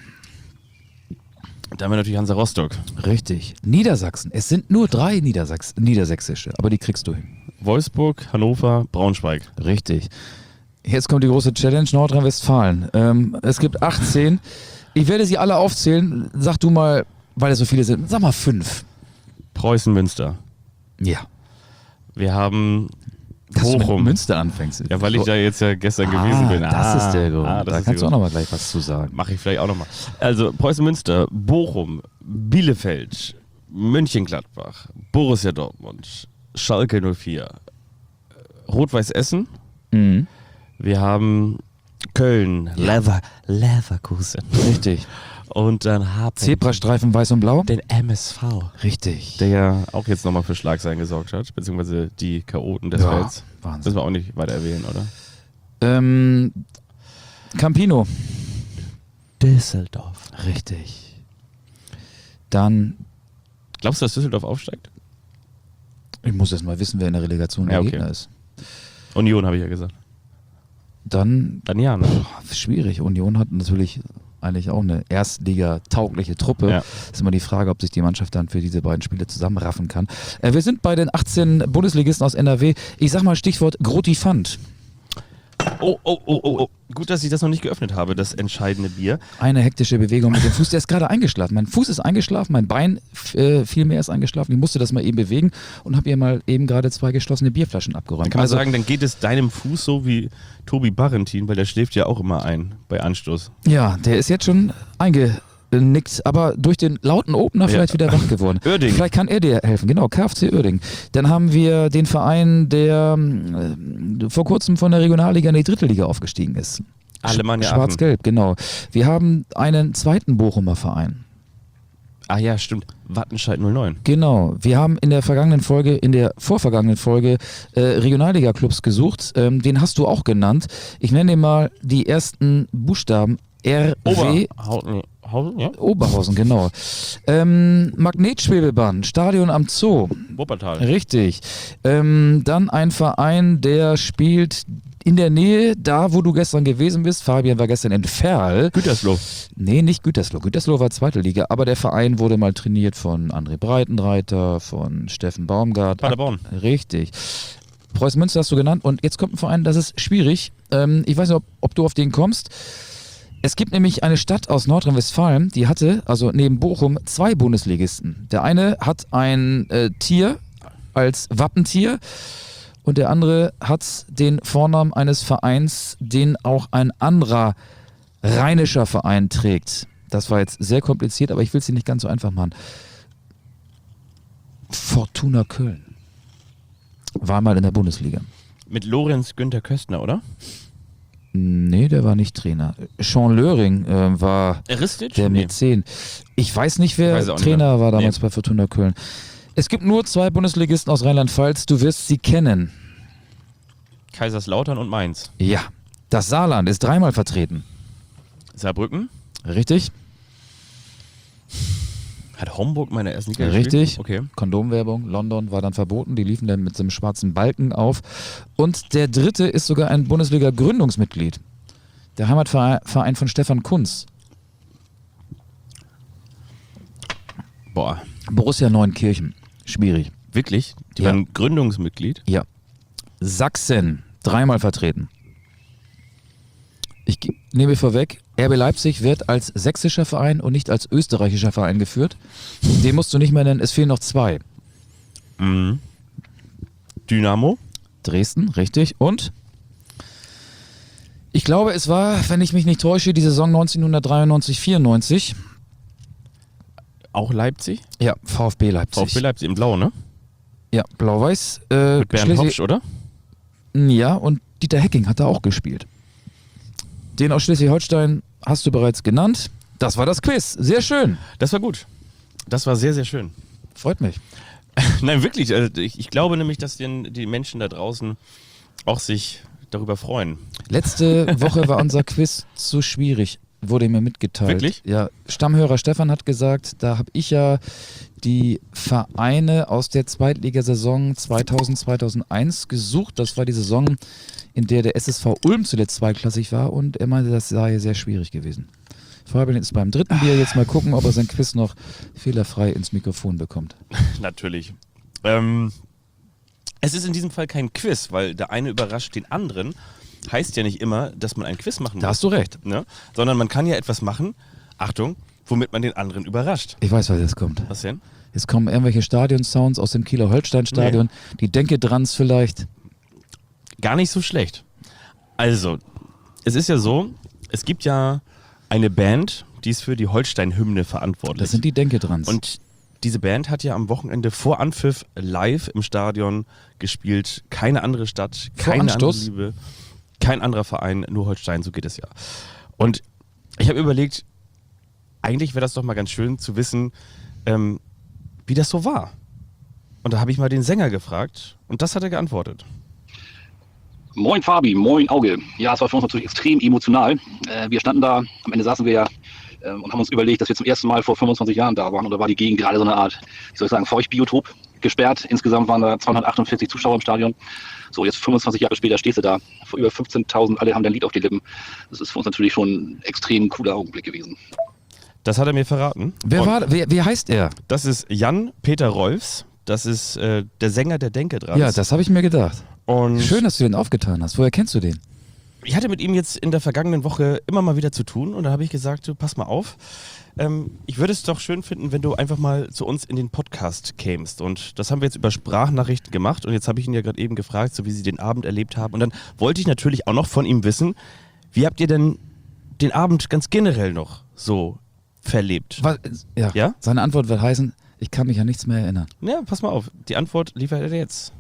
Da haben wir natürlich Hansa Rostock. Richtig. Niedersachsen. Es sind nur drei Niedersachs niedersächsische, aber die kriegst du hin. Wolfsburg, Hannover, Braunschweig. Richtig. Jetzt kommt die große Challenge Nordrhein-Westfalen. Ähm, es gibt achtzehn. Ich werde sie alle aufzählen. Sag du mal, weil es so viele sind, sag mal fünf. Preußen, Münster. Ja. Wir haben Dass du mit Bochum. Münster anfängst. Ja, weil ich da jetzt ja gestern ah, gewesen bin. Das ist der Grund. Ah, das da ist kannst der du auch Grund. noch mal gleich was zu sagen. Mache ich vielleicht auch nochmal. Also Preußen Münster, Bochum, Bielefeld, Mönchengladbach, Borussia Dortmund, Schalke null vier, Rot-Weiß Essen. Mhm. Wir haben Köln, Lever, Leverkusen. Richtig. Und dann haben wir Zebrastreifen weiß und blau. den M S V, Richtig. der ja auch jetzt nochmal für Schlagzeilen gesorgt hat, beziehungsweise die Chaoten des Ja, Felds. Wahnsinn. Müssen wir auch nicht weiter erwähnen, oder? Ähm, Campino. Düsseldorf. Richtig. Dann, Glaubst du, dass Düsseldorf aufsteigt? ich muss erst mal wissen, wer in der Relegation der Ja, okay. Gegner ist. Union, habe ich ja gesagt. Dann, Dann ja, ne? boah, schwierig. Union hat natürlich eigentlich auch eine Erstliga-taugliche Truppe. Ja. Ist immer die Frage, ob sich die Mannschaft dann für diese beiden Spiele zusammenraffen kann. Äh, wir sind bei den achtzehn Bundesligisten aus N R W. Ich sag mal Stichwort Grotifant. Oh, oh, oh, oh, oh. Gut, dass ich das noch nicht geöffnet habe, das entscheidende Bier. Eine hektische Bewegung mit dem Fuß. Der ist gerade eingeschlafen. Mein Fuß ist eingeschlafen, mein Bein äh, viel mehr ist eingeschlafen. Ich musste das mal eben bewegen und habe ihr mal eben gerade zwei geschlossene Bierflaschen abgeräumt. Dann kann man Also, sagen, dann geht es deinem Fuß so wie Tobi Barrentin, weil der schläft ja auch immer ein bei Anstoß. ja, der ist jetzt schon eingenickt, aber durch den lauten Opener vielleicht wieder wach geworden. Oerding. Vielleicht kann er dir helfen. Genau, K F C Oerding. Dann haben wir den Verein, der äh, vor kurzem von der Regionalliga in die dritte Liga aufgestiegen ist. Alemannia Aachen. Schwarz-Gelb, genau. Wir haben einen zweiten Bochumer Verein. Ah ja, stimmt. Wattenscheid null neun. Genau. Wir haben in der vergangenen Folge, in der vorvergangenen Folge äh, Regionalliga-Clubs gesucht. Ähm, den hast du auch genannt. Ich nenne dir mal die ersten Buchstaben. R W Oberhausen, Hausen, ja? Oberhausen, genau. Ähm, Magnetschwebebahn, Stadion am Zoo. Wuppertal. Richtig. Ähm, dann ein Verein, der spielt in der Nähe, da wo du gestern gewesen bist. Fabian war gestern in Ferl. Gütersloh. Nee, nicht Gütersloh. Gütersloh war zweite Liga, aber der Verein wurde mal trainiert von André Breitenreiter, von Steffen Baumgart. Paderborn. Richtig. Preußen Münster hast du genannt und jetzt kommt ein Verein, das ist schwierig. Ähm, ich weiß nicht, ob, ob du auf den kommst. Es gibt nämlich eine Stadt aus Nordrhein-Westfalen, die hatte, also neben Bochum, zwei Bundesligisten. Der eine hat ein äh, Tier als Wappentier und der andere hat den Vornamen eines Vereins, den auch ein anderer rheinischer Verein trägt. Das war jetzt sehr kompliziert, aber ich will es dir nicht ganz so einfach machen. Fortuna Köln war mal in der Bundesliga. Mit Lorenz Günther Köstner, oder? Nee, der war nicht Trainer. Sean Löring äh, war Ristic? der Nee. mit zehn. Ich weiß nicht, wer Weiß auch nicht Trainer mehr. war damals Nee. bei Fortuna Köln. Es gibt nur zwei Bundesligisten aus Rheinland-Pfalz. Du wirst sie kennen. Kaiserslautern und Mainz. Ja, das Saarland ist dreimal vertreten. Saarbrücken? Richtig? Hat Homburg meine ersten Liga Richtig. gespielt? Okay. Kondomwerbung, London war dann verboten. Die liefen dann mit so einem schwarzen Balken auf. Und der dritte ist sogar ein Bundesliga-Gründungsmitglied. Der Heimatverein von Stefan Kunz. Boah, Borussia Neunkirchen. Schwierig. wirklich? Die Ja. waren Gründungsmitglied? Ja. Sachsen, dreimal vertreten. Ich ge- nehme vorweg, R B Leipzig wird als sächsischer Verein und nicht als österreichischer Verein geführt. Den musst du nicht mehr nennen, es fehlen noch zwei. Mhm. Dynamo? Dresden, richtig. Und Ich glaube, es war, wenn ich mich nicht täusche, die Saison neunzehnhundertdreiundneunzig vierundneunzig. Auch Leipzig? Ja, VfB Leipzig. VfB Leipzig in Blau, ne? Ja, Blau-Weiß. Äh, Mit Bernd Schleswig- Hopsch, oder? Ja, und Dieter Hecking hat da auch gespielt. Den aus Schleswig-Holstein hast du bereits genannt. Das war das Quiz. Sehr schön. Das war gut. Das war sehr, sehr schön. Freut mich. Nein, wirklich. Also ich, ich glaube nämlich, dass die, die Menschen da draußen auch sich darüber freuen. Letzte Woche war unser Quiz zu schwierig, wurde mir mitgeteilt. Wirklich? Ja, Stammhörer Stefan hat gesagt, da habe ich ja die Vereine aus der Zweitligasaison zweitausend zweitausendeins gesucht. Das war die Saison, in der der S S V Ulm zuletzt zweiklassig war und er meinte, das sei sehr schwierig gewesen. Fabian ist beim dritten Bier, jetzt mal gucken, ob er sein Quiz noch fehlerfrei ins Mikrofon bekommt. Natürlich. Ähm, es ist in diesem Fall kein Quiz, weil der eine überrascht den anderen. Heißt ja nicht immer, dass man ein Quiz machen muss. Da hast du recht. Ne? Sondern man kann ja etwas machen, Achtung, womit man den anderen überrascht. Ich weiß, was jetzt kommt. Was denn? Jetzt kommen irgendwelche Stadion-Sounds aus dem Kieler Holstein-Stadion. Nee. Die Denke-Drans vielleicht. Gar nicht so schlecht. Also, es ist ja so, es gibt ja eine Band, die ist für die Holstein-Hymne verantwortlich. Das sind die Denke-Drans. Und diese Band hat ja am Wochenende vor Anpfiff live im Stadion gespielt. Keine andere Stadt, Vor keine andere Anstoß? Liebe, kein anderer Verein, nur Holstein, so geht es ja. Und ich habe überlegt, eigentlich wäre das doch mal ganz schön zu wissen, ähm, wie das so war. Und da habe ich mal den Sänger gefragt und das hat er geantwortet. Moin Fabi, moin Auge. Ja, es war für uns natürlich extrem emotional. Äh, wir standen da, am Ende saßen wir ja äh, und haben uns überlegt, dass wir zum ersten Mal vor fünfundzwanzig Jahren da waren. Und da war die Gegend gerade so eine Art, wie soll ich sagen, Feuchtbiotop gesperrt. Insgesamt waren da zweihundertachtundvierzig Zuschauer im Stadion. So, jetzt fünfundzwanzig Jahre später stehst du da. Vor über fünfzehntausend, alle haben dein Lied auf die Lippen. Das ist für uns natürlich schon ein extrem cooler Augenblick gewesen. Das hat er mir verraten. wer Und war, wer, wer heißt er? Das ist Jan-Peter Rolfs. Das ist äh, der Sänger der Denke-Drans. Ja, das habe ich mir gedacht. Und Schön, dass du den aufgetan hast. Woher kennst du den? ich hatte mit ihm jetzt in der vergangenen Woche immer mal wieder zu tun und da habe ich gesagt, du pass mal auf, ähm, ich würde es doch schön finden, wenn du einfach mal zu uns in den Podcast kämst und das haben wir jetzt über Sprachnachrichten gemacht und jetzt habe ich ihn ja gerade eben gefragt, so wie sie den Abend erlebt haben und dann wollte ich natürlich auch noch von ihm wissen, wie habt ihr denn den Abend ganz generell noch so verlebt? Was, ja. Ja? Seine Antwort wird heißen, ich kann mich an nichts mehr erinnern. Ja, pass mal auf, die Antwort liefert er jetzt.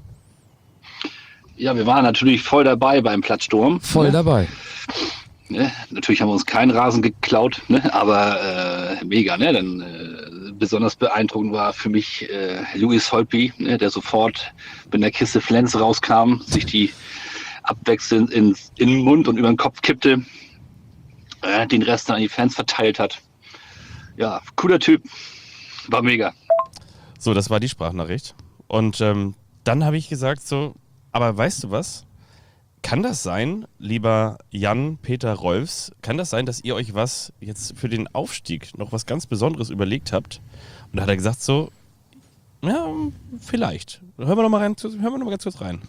Ja, wir waren natürlich voll dabei beim Platzsturm. Voll ne? dabei. Ne? Natürlich haben wir uns keinen Rasen geklaut, ne? Aber äh, mega. Ne? Dann, äh, besonders beeindruckend war für mich äh, Louis Holtby, ne? Der sofort mit einer Kiste Flens rauskam, sich die abwechselnd in, in den Mund und über den Kopf kippte, äh, den Rest dann an die Fans verteilt hat. Ja, cooler Typ. War mega. So, das war die Sprachnachricht. Und ähm, dann habe ich gesagt so, aber weißt du was? Kann das sein, lieber Jan-Peter Rolfs, kann das sein, dass ihr euch was jetzt für den Aufstieg noch was ganz Besonderes überlegt habt? Und da hat er gesagt so, ja, vielleicht. Hören wir noch mal rein, hören wir noch mal ganz kurz rein.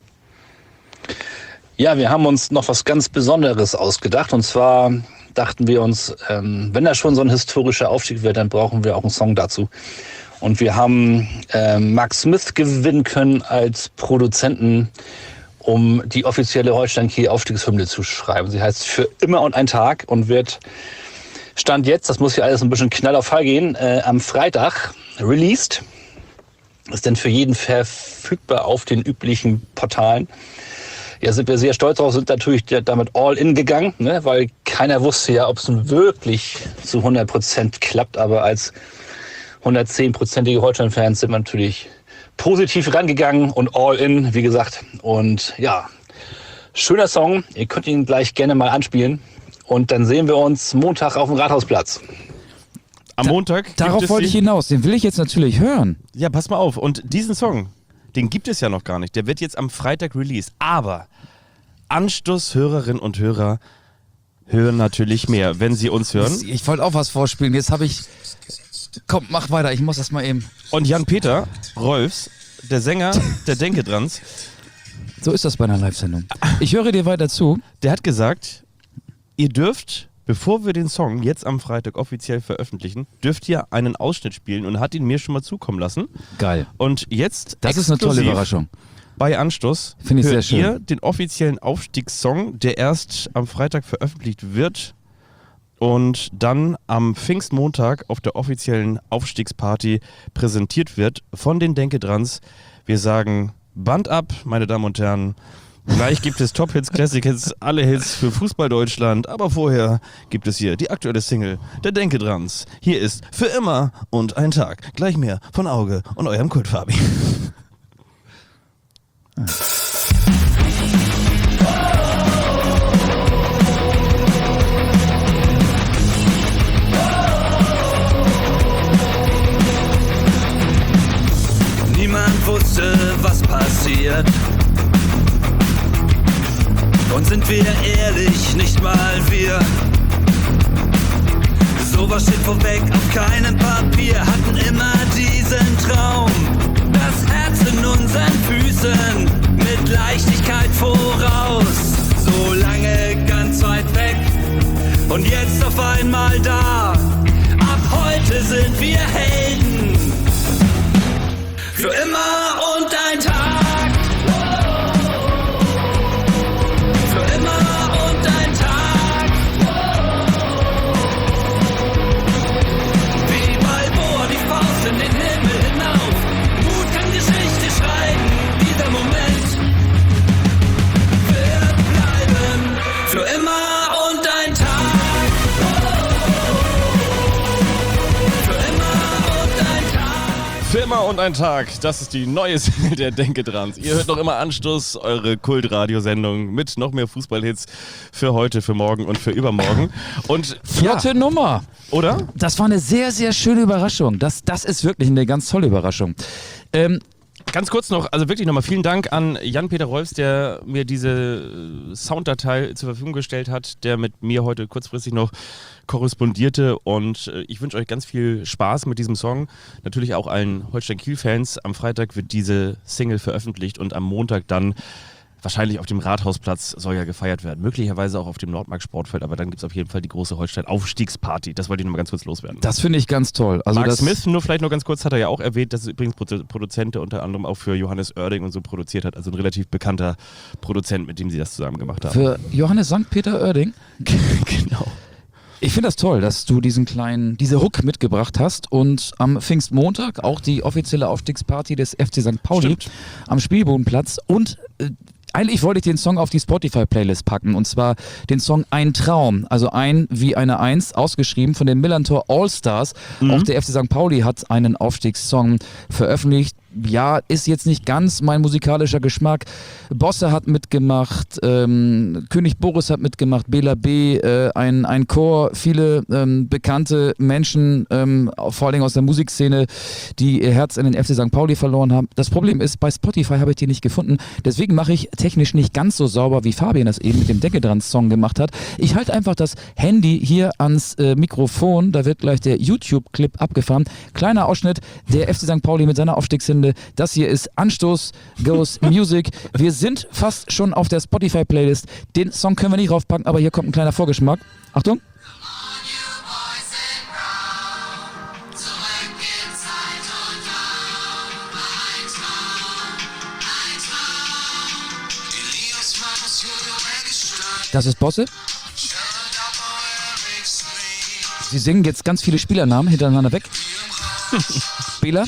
Ja, wir haben uns noch was ganz Besonderes ausgedacht. Und zwar dachten wir uns, ähm, wenn das schon so ein historischer Aufstieg wird, dann brauchen wir auch einen Song dazu. Und wir haben äh, Mark Smith gewinnen können als Produzenten, um die offizielle Holstein-Kiel-Aufstiegshymne zu schreiben. Sie heißt Für immer und ein Tag und wird Stand jetzt, das muss hier alles ein bisschen knall auf Fall gehen, äh, am Freitag released. Ist dann für jeden verfügbar auf den üblichen Portalen. Ja, sind wir sehr stolz drauf, sind natürlich damit all in gegangen, ne? Weil keiner wusste ja, ob es nun wirklich zu hundert Prozent klappt, aber als hundertzehn-prozentige Holstein-Fans sind wir natürlich positiv rangegangen und all in, wie gesagt. Und ja, schöner Song. Ihr könnt ihn gleich gerne mal anspielen. Und dann sehen wir uns Montag auf dem Rathausplatz. Am Montag gibt Darauf es wollte ich die- hinaus. Den will ich jetzt natürlich hören. Ja, pass mal auf. Und diesen Song, den gibt es ja noch gar nicht. Der wird jetzt am Freitag released. Aber Anstoß-Hörerinnen und Hörer hören natürlich mehr, wenn sie uns hören. Ich wollte auch was vorspielen. Jetzt habe ich... Komm, mach weiter. Ich muss das mal eben... Und Jan-Peter Rolfs, der Sänger der Denke-Drans, So ist das bei einer Live-Sendung. Ich höre dir weiter zu. der hat gesagt, ihr dürft, bevor wir den Song jetzt am Freitag offiziell veröffentlichen, dürft ihr einen Ausschnitt spielen und hat ihn mir schon mal zukommen lassen. Geil. Und jetzt Das ist eine tolle exklusiv Überraschung. bei Anstoß Finde ich sehr hört schön. ihr den offiziellen Aufstiegssong, der erst am Freitag veröffentlicht wird und dann am Pfingstmontag auf der offiziellen Aufstiegsparty präsentiert wird von den Denke-Drans. Wir sagen Band ab, meine Damen und Herren. Gleich gibt es Top-Hits, Classic-Hits, alle Hits für Fußball Deutschland. Aber vorher gibt es hier die aktuelle Single der Denke-Drans. Hier ist Für immer und ein Tag. Gleich mehr von Auge und eurem Kultfabi. Niemand wusste, was passiert. Und sind wir ehrlich, nicht mal wir. Sowas steht vorweg auf keinem Papier. Hatten immer diesen Traum, das Herz in unseren Füßen, mit Leichtigkeit voraus. So lange ganz weit weg und jetzt auf einmal da. Ab heute sind wir Helden. Für immer und ein Tag. Für immer und ein Tag. Wie Balboa die Faust in den Himmel hinauf. Mut kann Geschichte schreiben. Dieser Moment wird bleiben. Für immer und ein Tag. Für immer und ein Tag. Für immer und ein Tag, das ist die neue Single der Denke-Drans. Ihr hört noch immer Anstoß, eure Kultradiosendung mit noch mehr Fußballhits für heute, für morgen und für übermorgen. Und Flotte ja, Nummer. oder? Das war eine sehr, sehr schöne Überraschung. Das, das ist wirklich eine ganz tolle Überraschung. Ähm, Ganz kurz noch, also wirklich nochmal vielen Dank an Jan-Peter Rolfs, der mir diese Sounddatei zur Verfügung gestellt hat, der mit mir heute kurzfristig noch korrespondierte und ich wünsche euch ganz viel Spaß mit diesem Song. Natürlich auch allen Holstein-Kiel-Fans. Am Freitag wird diese Single veröffentlicht und am Montag dann wahrscheinlich auf dem Rathausplatz soll ja gefeiert werden. Möglicherweise auch auf dem Nordmark-Sportfeld, aber dann gibt es auf jeden Fall die große Holstein-Aufstiegsparty. Das wollte ich nochmal ganz kurz loswerden. das finde ich ganz toll. Also Mark das, Smith, nur vielleicht noch ganz kurz, hat er ja auch erwähnt, dass es übrigens Produ- Produzent, der unter anderem auch für Johannes Oerding und so produziert hat. Also ein relativ bekannter Produzent, mit dem sie das zusammen gemacht haben. für Johannes Sankt Peter Oerding. Genau. Ich finde das toll, dass du diesen kleinen, diese Hook mitgebracht hast und am Pfingstmontag auch die offizielle Aufstiegsparty des F C Sankt Pauli Stimmt. am Spielbodenplatz und äh, eigentlich wollte ich den Song auf die Spotify-Playlist packen und zwar den Song Ein Traum, also ein wie eine Eins, ausgeschrieben von den Millantor All-Stars. Mhm. Auch der F C Sankt Pauli hat einen Aufstiegssong veröffentlicht. Ja, ist jetzt nicht ganz mein musikalischer Geschmack. Bosse hat mitgemacht, ähm, König Boris hat mitgemacht, Bela B, äh, ein, ein Chor, viele ähm, bekannte Menschen, ähm, vor allen Dingen aus der Musikszene, die ihr Herz in den F C Sankt Pauli verloren haben. Das Problem ist, bei Spotify habe ich die nicht gefunden. Deswegen mache ich technisch nicht ganz so sauber, wie Fabian das eben mit dem Decke-Dran-Song gemacht hat. Ich halte einfach das Handy hier ans äh, Mikrofon, da wird gleich der YouTube-Clip abgefahren. Kleiner Ausschnitt, der F C Sankt Pauli mit seiner Aufstiegshymne. Das hier ist Anstoß Goes Music. Wir sind fast schon auf der Spotify-Playlist. Den Song können wir nicht raufpacken, aber hier kommt ein kleiner Vorgeschmack. Achtung. Das ist Bosse. Sie singen jetzt ganz viele Spielernamen hintereinander weg. Bela.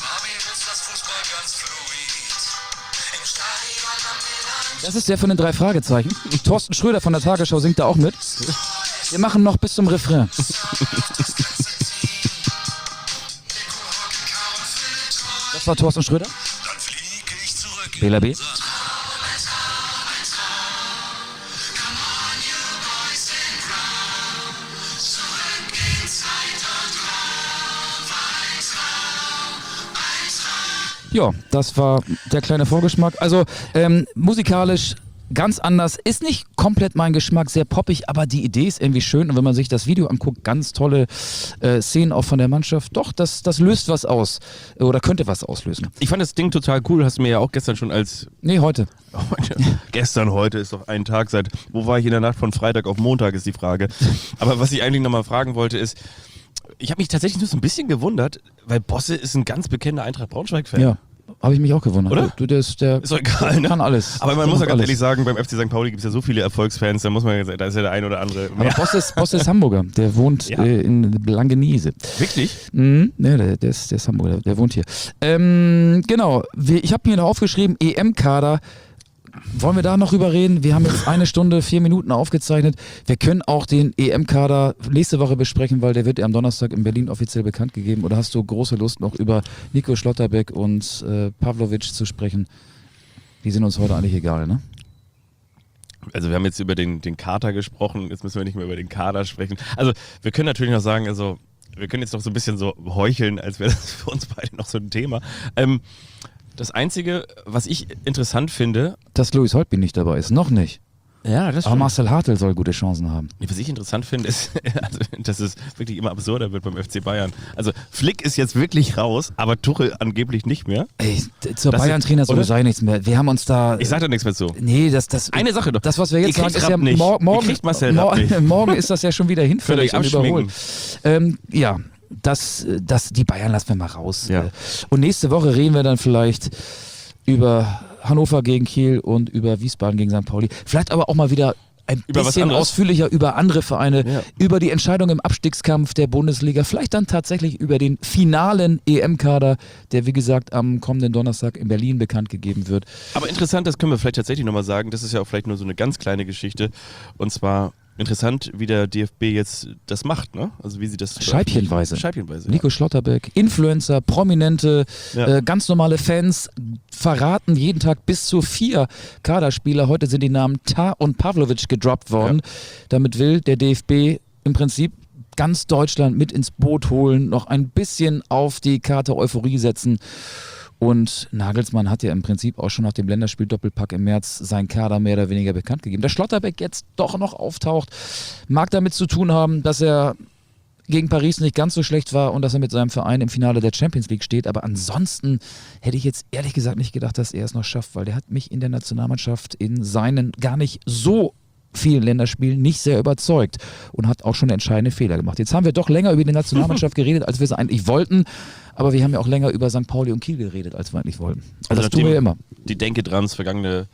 Das ist der von den drei Fragezeichen. Thorsten Schröder von der Tagesschau singt da auch mit. Wir machen noch bis zum Refrain. Das war Thorsten Schröder. Bela B. Ja, das war der kleine Vorgeschmack. Also ähm, musikalisch ganz anders. Ist nicht komplett mein Geschmack, sehr poppig, aber die Idee ist irgendwie schön. Und wenn man sich das Video anguckt, ganz tolle äh, Szenen auch von der Mannschaft. Doch, das, das löst was aus. Oder könnte was auslösen. Ich fand das Ding total cool, hast du mir ja auch gestern schon als... Nee, heute. Heute. Gestern, heute ist doch ein Tag seit... Wo war ich in der Nacht von Freitag auf Montag, ist die Frage. Aber was ich eigentlich nochmal fragen wollte ist, ich habe mich tatsächlich nur so ein bisschen gewundert, weil Bosse ist ein ganz bekennender Eintracht Braunschweig-Fan. Ja. habe ich mich auch gewundert. Oder? Du, der ist, der Ist doch egal, ne? kann alles. Aber man Der muss ja macht ganz alles. ehrlich sagen, beim F C Sankt Pauli gibt es ja so viele Erfolgsfans, da muss man jetzt, da ist ja der ein oder andere Aber mehr. Boss ist, Boss ist Hamburger, der wohnt Ja. äh, in Blankenese. Wirklich? Mhm, ne, der, der, ist, der ist Hamburger, der wohnt hier. Ähm, genau, wir, ich habe mir noch aufgeschrieben, E M-Kader. Wollen wir da noch drüber reden? Wir haben jetzt eine Stunde, vier Minuten aufgezeichnet. Wir können auch den E M-Kader nächste Woche besprechen, weil der wird ja am Donnerstag in Berlin offiziell bekannt gegeben. Oder hast du große Lust, noch über Nico Schlotterbeck und äh, Pavlovic zu sprechen? Die sind uns heute eigentlich egal, ne? Also wir haben jetzt über den, den Kader gesprochen, jetzt müssen wir nicht mehr über den Kader sprechen. Also wir können natürlich noch sagen, also wir können jetzt noch so ein bisschen so heucheln, als wäre das für uns beide noch so ein Thema. Ähm, das Einzige, was ich interessant finde... Dass Louis Holtby nicht dabei ist, noch nicht. Ja, das Aber Marcel Hartl soll gute Chancen haben. Was ich interessant finde, ist, also, dass es wirklich immer absurder wird beim F C Bayern. Also Flick ist jetzt wirklich raus, aber Tuchel angeblich nicht mehr. Ey, zur Das ist- Bayern-Trainer soll oder? sei nichts mehr. Wir haben uns da... Ich sag da nichts mehr zu. Nee, das, das, Eine Sache noch. das, was wir jetzt Ihr sagen, kriegt ist ja Rapp nicht. mor Ihr morgen, kriegt Marcel mor Rapp nicht. morgen ist das ja schon wieder hinfällig Könnt und ihr euch überholt. abschminken. Ähm, ja, das, das, die Bayern lassen wir mal raus. Ja. Äh, Und nächste Woche reden wir dann vielleicht über Hannover gegen Kiel und über Wiesbaden gegen Sankt Pauli. Vielleicht aber auch mal wieder ein Über was bisschen anderes. ausführlicher über andere Vereine, Ja. über die Entscheidung im Abstiegskampf der Bundesliga, vielleicht dann tatsächlich über den finalen E M-Kader, der wie gesagt am kommenden Donnerstag in Berlin bekannt gegeben wird. Aber interessant, das können wir vielleicht tatsächlich nochmal sagen, das ist ja auch vielleicht nur so eine ganz kleine Geschichte. Und zwar interessant, wie der D F B jetzt das macht, ne? Also wie sie das... Scheibchenweise. Scheibchenweise, Nico Schlotterbeck, Influencer, Prominente, Ja. äh, ganz normale Fans verraten jeden Tag bis zu vier Kaderspieler. Heute sind die Namen Tah und Pavlovic gedroppt worden. Damit will der D F B im Prinzip ganz Deutschland mit ins Boot holen, noch ein bisschen auf die Karte Euphorie setzen. Und Nagelsmann hat ja im Prinzip auch schon nach dem Länderspiel-Doppelpack im März seinen Kader mehr oder weniger bekannt gegeben. Dass Schlotterbeck jetzt doch noch auftaucht, mag damit zu tun haben, dass er gegen Paris nicht ganz so schlecht war und dass er mit seinem Verein im Finale der Champions League steht. Aber ansonsten hätte ich jetzt ehrlich gesagt nicht gedacht, dass er es noch schafft, weil der hat mich in der Nationalmannschaft in seinen gar nicht so vielen Länderspielen nicht sehr überzeugt und hat auch schon entscheidende Fehler gemacht. Jetzt haben wir doch länger über die Nationalmannschaft geredet, als wir es eigentlich wollten, aber wir haben ja auch länger über Sankt Pauli und Kiel geredet, als wir eigentlich wollten. Also das tun wir ja immer. Die Denke dran, das vergangene...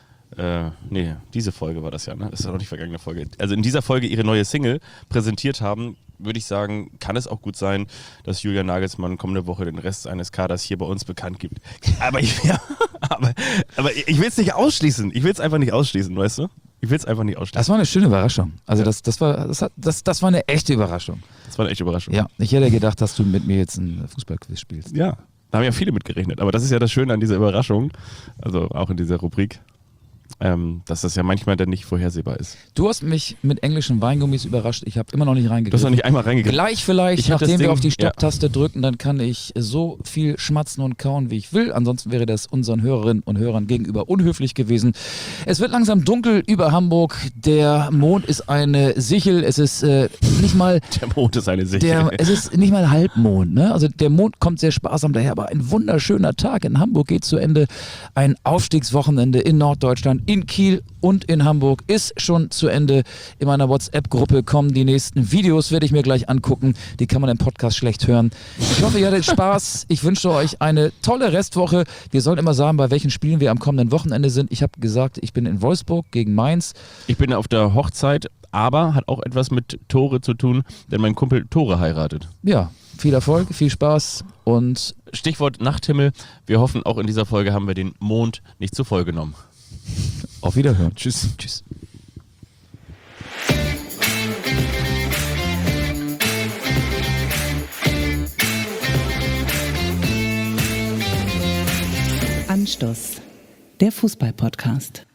Äh, nee, diese Folge war das ja, ne? Das ist ja noch nicht vergangene Folge. Also in dieser Folge ihre neue Single präsentiert haben, würde ich sagen, kann es auch gut sein, dass Julian Nagelsmann kommende Woche den Rest seines Kaders hier bei uns bekannt gibt. Aber ich, ja, aber, aber ich will es nicht ausschließen. Ich will es einfach nicht ausschließen, weißt du? Ich will es einfach nicht ausschließen. Das war eine schöne Überraschung. Also das, das, war, das, hat, das, das war eine echte Überraschung. Das war eine echte Überraschung. Ja, ich hätte gedacht, dass du mit mir jetzt ein Fußballquiz spielst. Ja, da haben ja viele mit gerechnet. Aber das ist ja das Schöne an dieser Überraschung, also auch in dieser Rubrik, ähm, dass das ja manchmal dann nicht vorhersehbar ist. Du hast mich mit englischen Weingummis überrascht. Ich habe immer noch nicht Du hast reingegriffen. noch nicht einmal reingegriffen. Gleich vielleicht, Ich hab das nachdem wir Ding- auf die ja. Stopptaste drücken, dann kann ich so viel schmatzen und kauen, wie ich will. Ansonsten wäre das unseren Hörerinnen und Hörern gegenüber unhöflich gewesen. Es wird langsam dunkel über Hamburg. Der Mond ist eine Sichel. Es ist äh, nicht mal Der Mond ist eine Sicht. der, es ist nicht mal Halbmond, ne? Also der Mond kommt sehr sparsam daher, aber ein wunderschöner Tag in Hamburg geht zu Ende. Ein Aufstiegswochenende in Norddeutschland, in Kiel und in Hamburg ist schon zu Ende. In meiner WhatsApp-Gruppe kommen die nächsten Videos, werde ich mir gleich angucken. Die kann man im Podcast schlecht hören. Ich hoffe, ihr hattet Spaß. Ich wünsche euch eine tolle Restwoche. Wir sollen immer sagen, bei welchen Spielen wir am kommenden Wochenende sind. Ich habe gesagt, ich bin in Wolfsburg gegen Mainz. Ich bin auf der Hochzeit, aber hat auch etwas mit Tore zu tun, denn mein Kumpel Tore heiratet. Ja, viel Erfolg, viel Spaß und Stichwort Nachthimmel. Wir hoffen, auch in dieser Folge haben wir den Mond nicht zu voll genommen. auf Wiederhören. Tschüss. Tschüss. Anstoß, der Fußball-Podcast.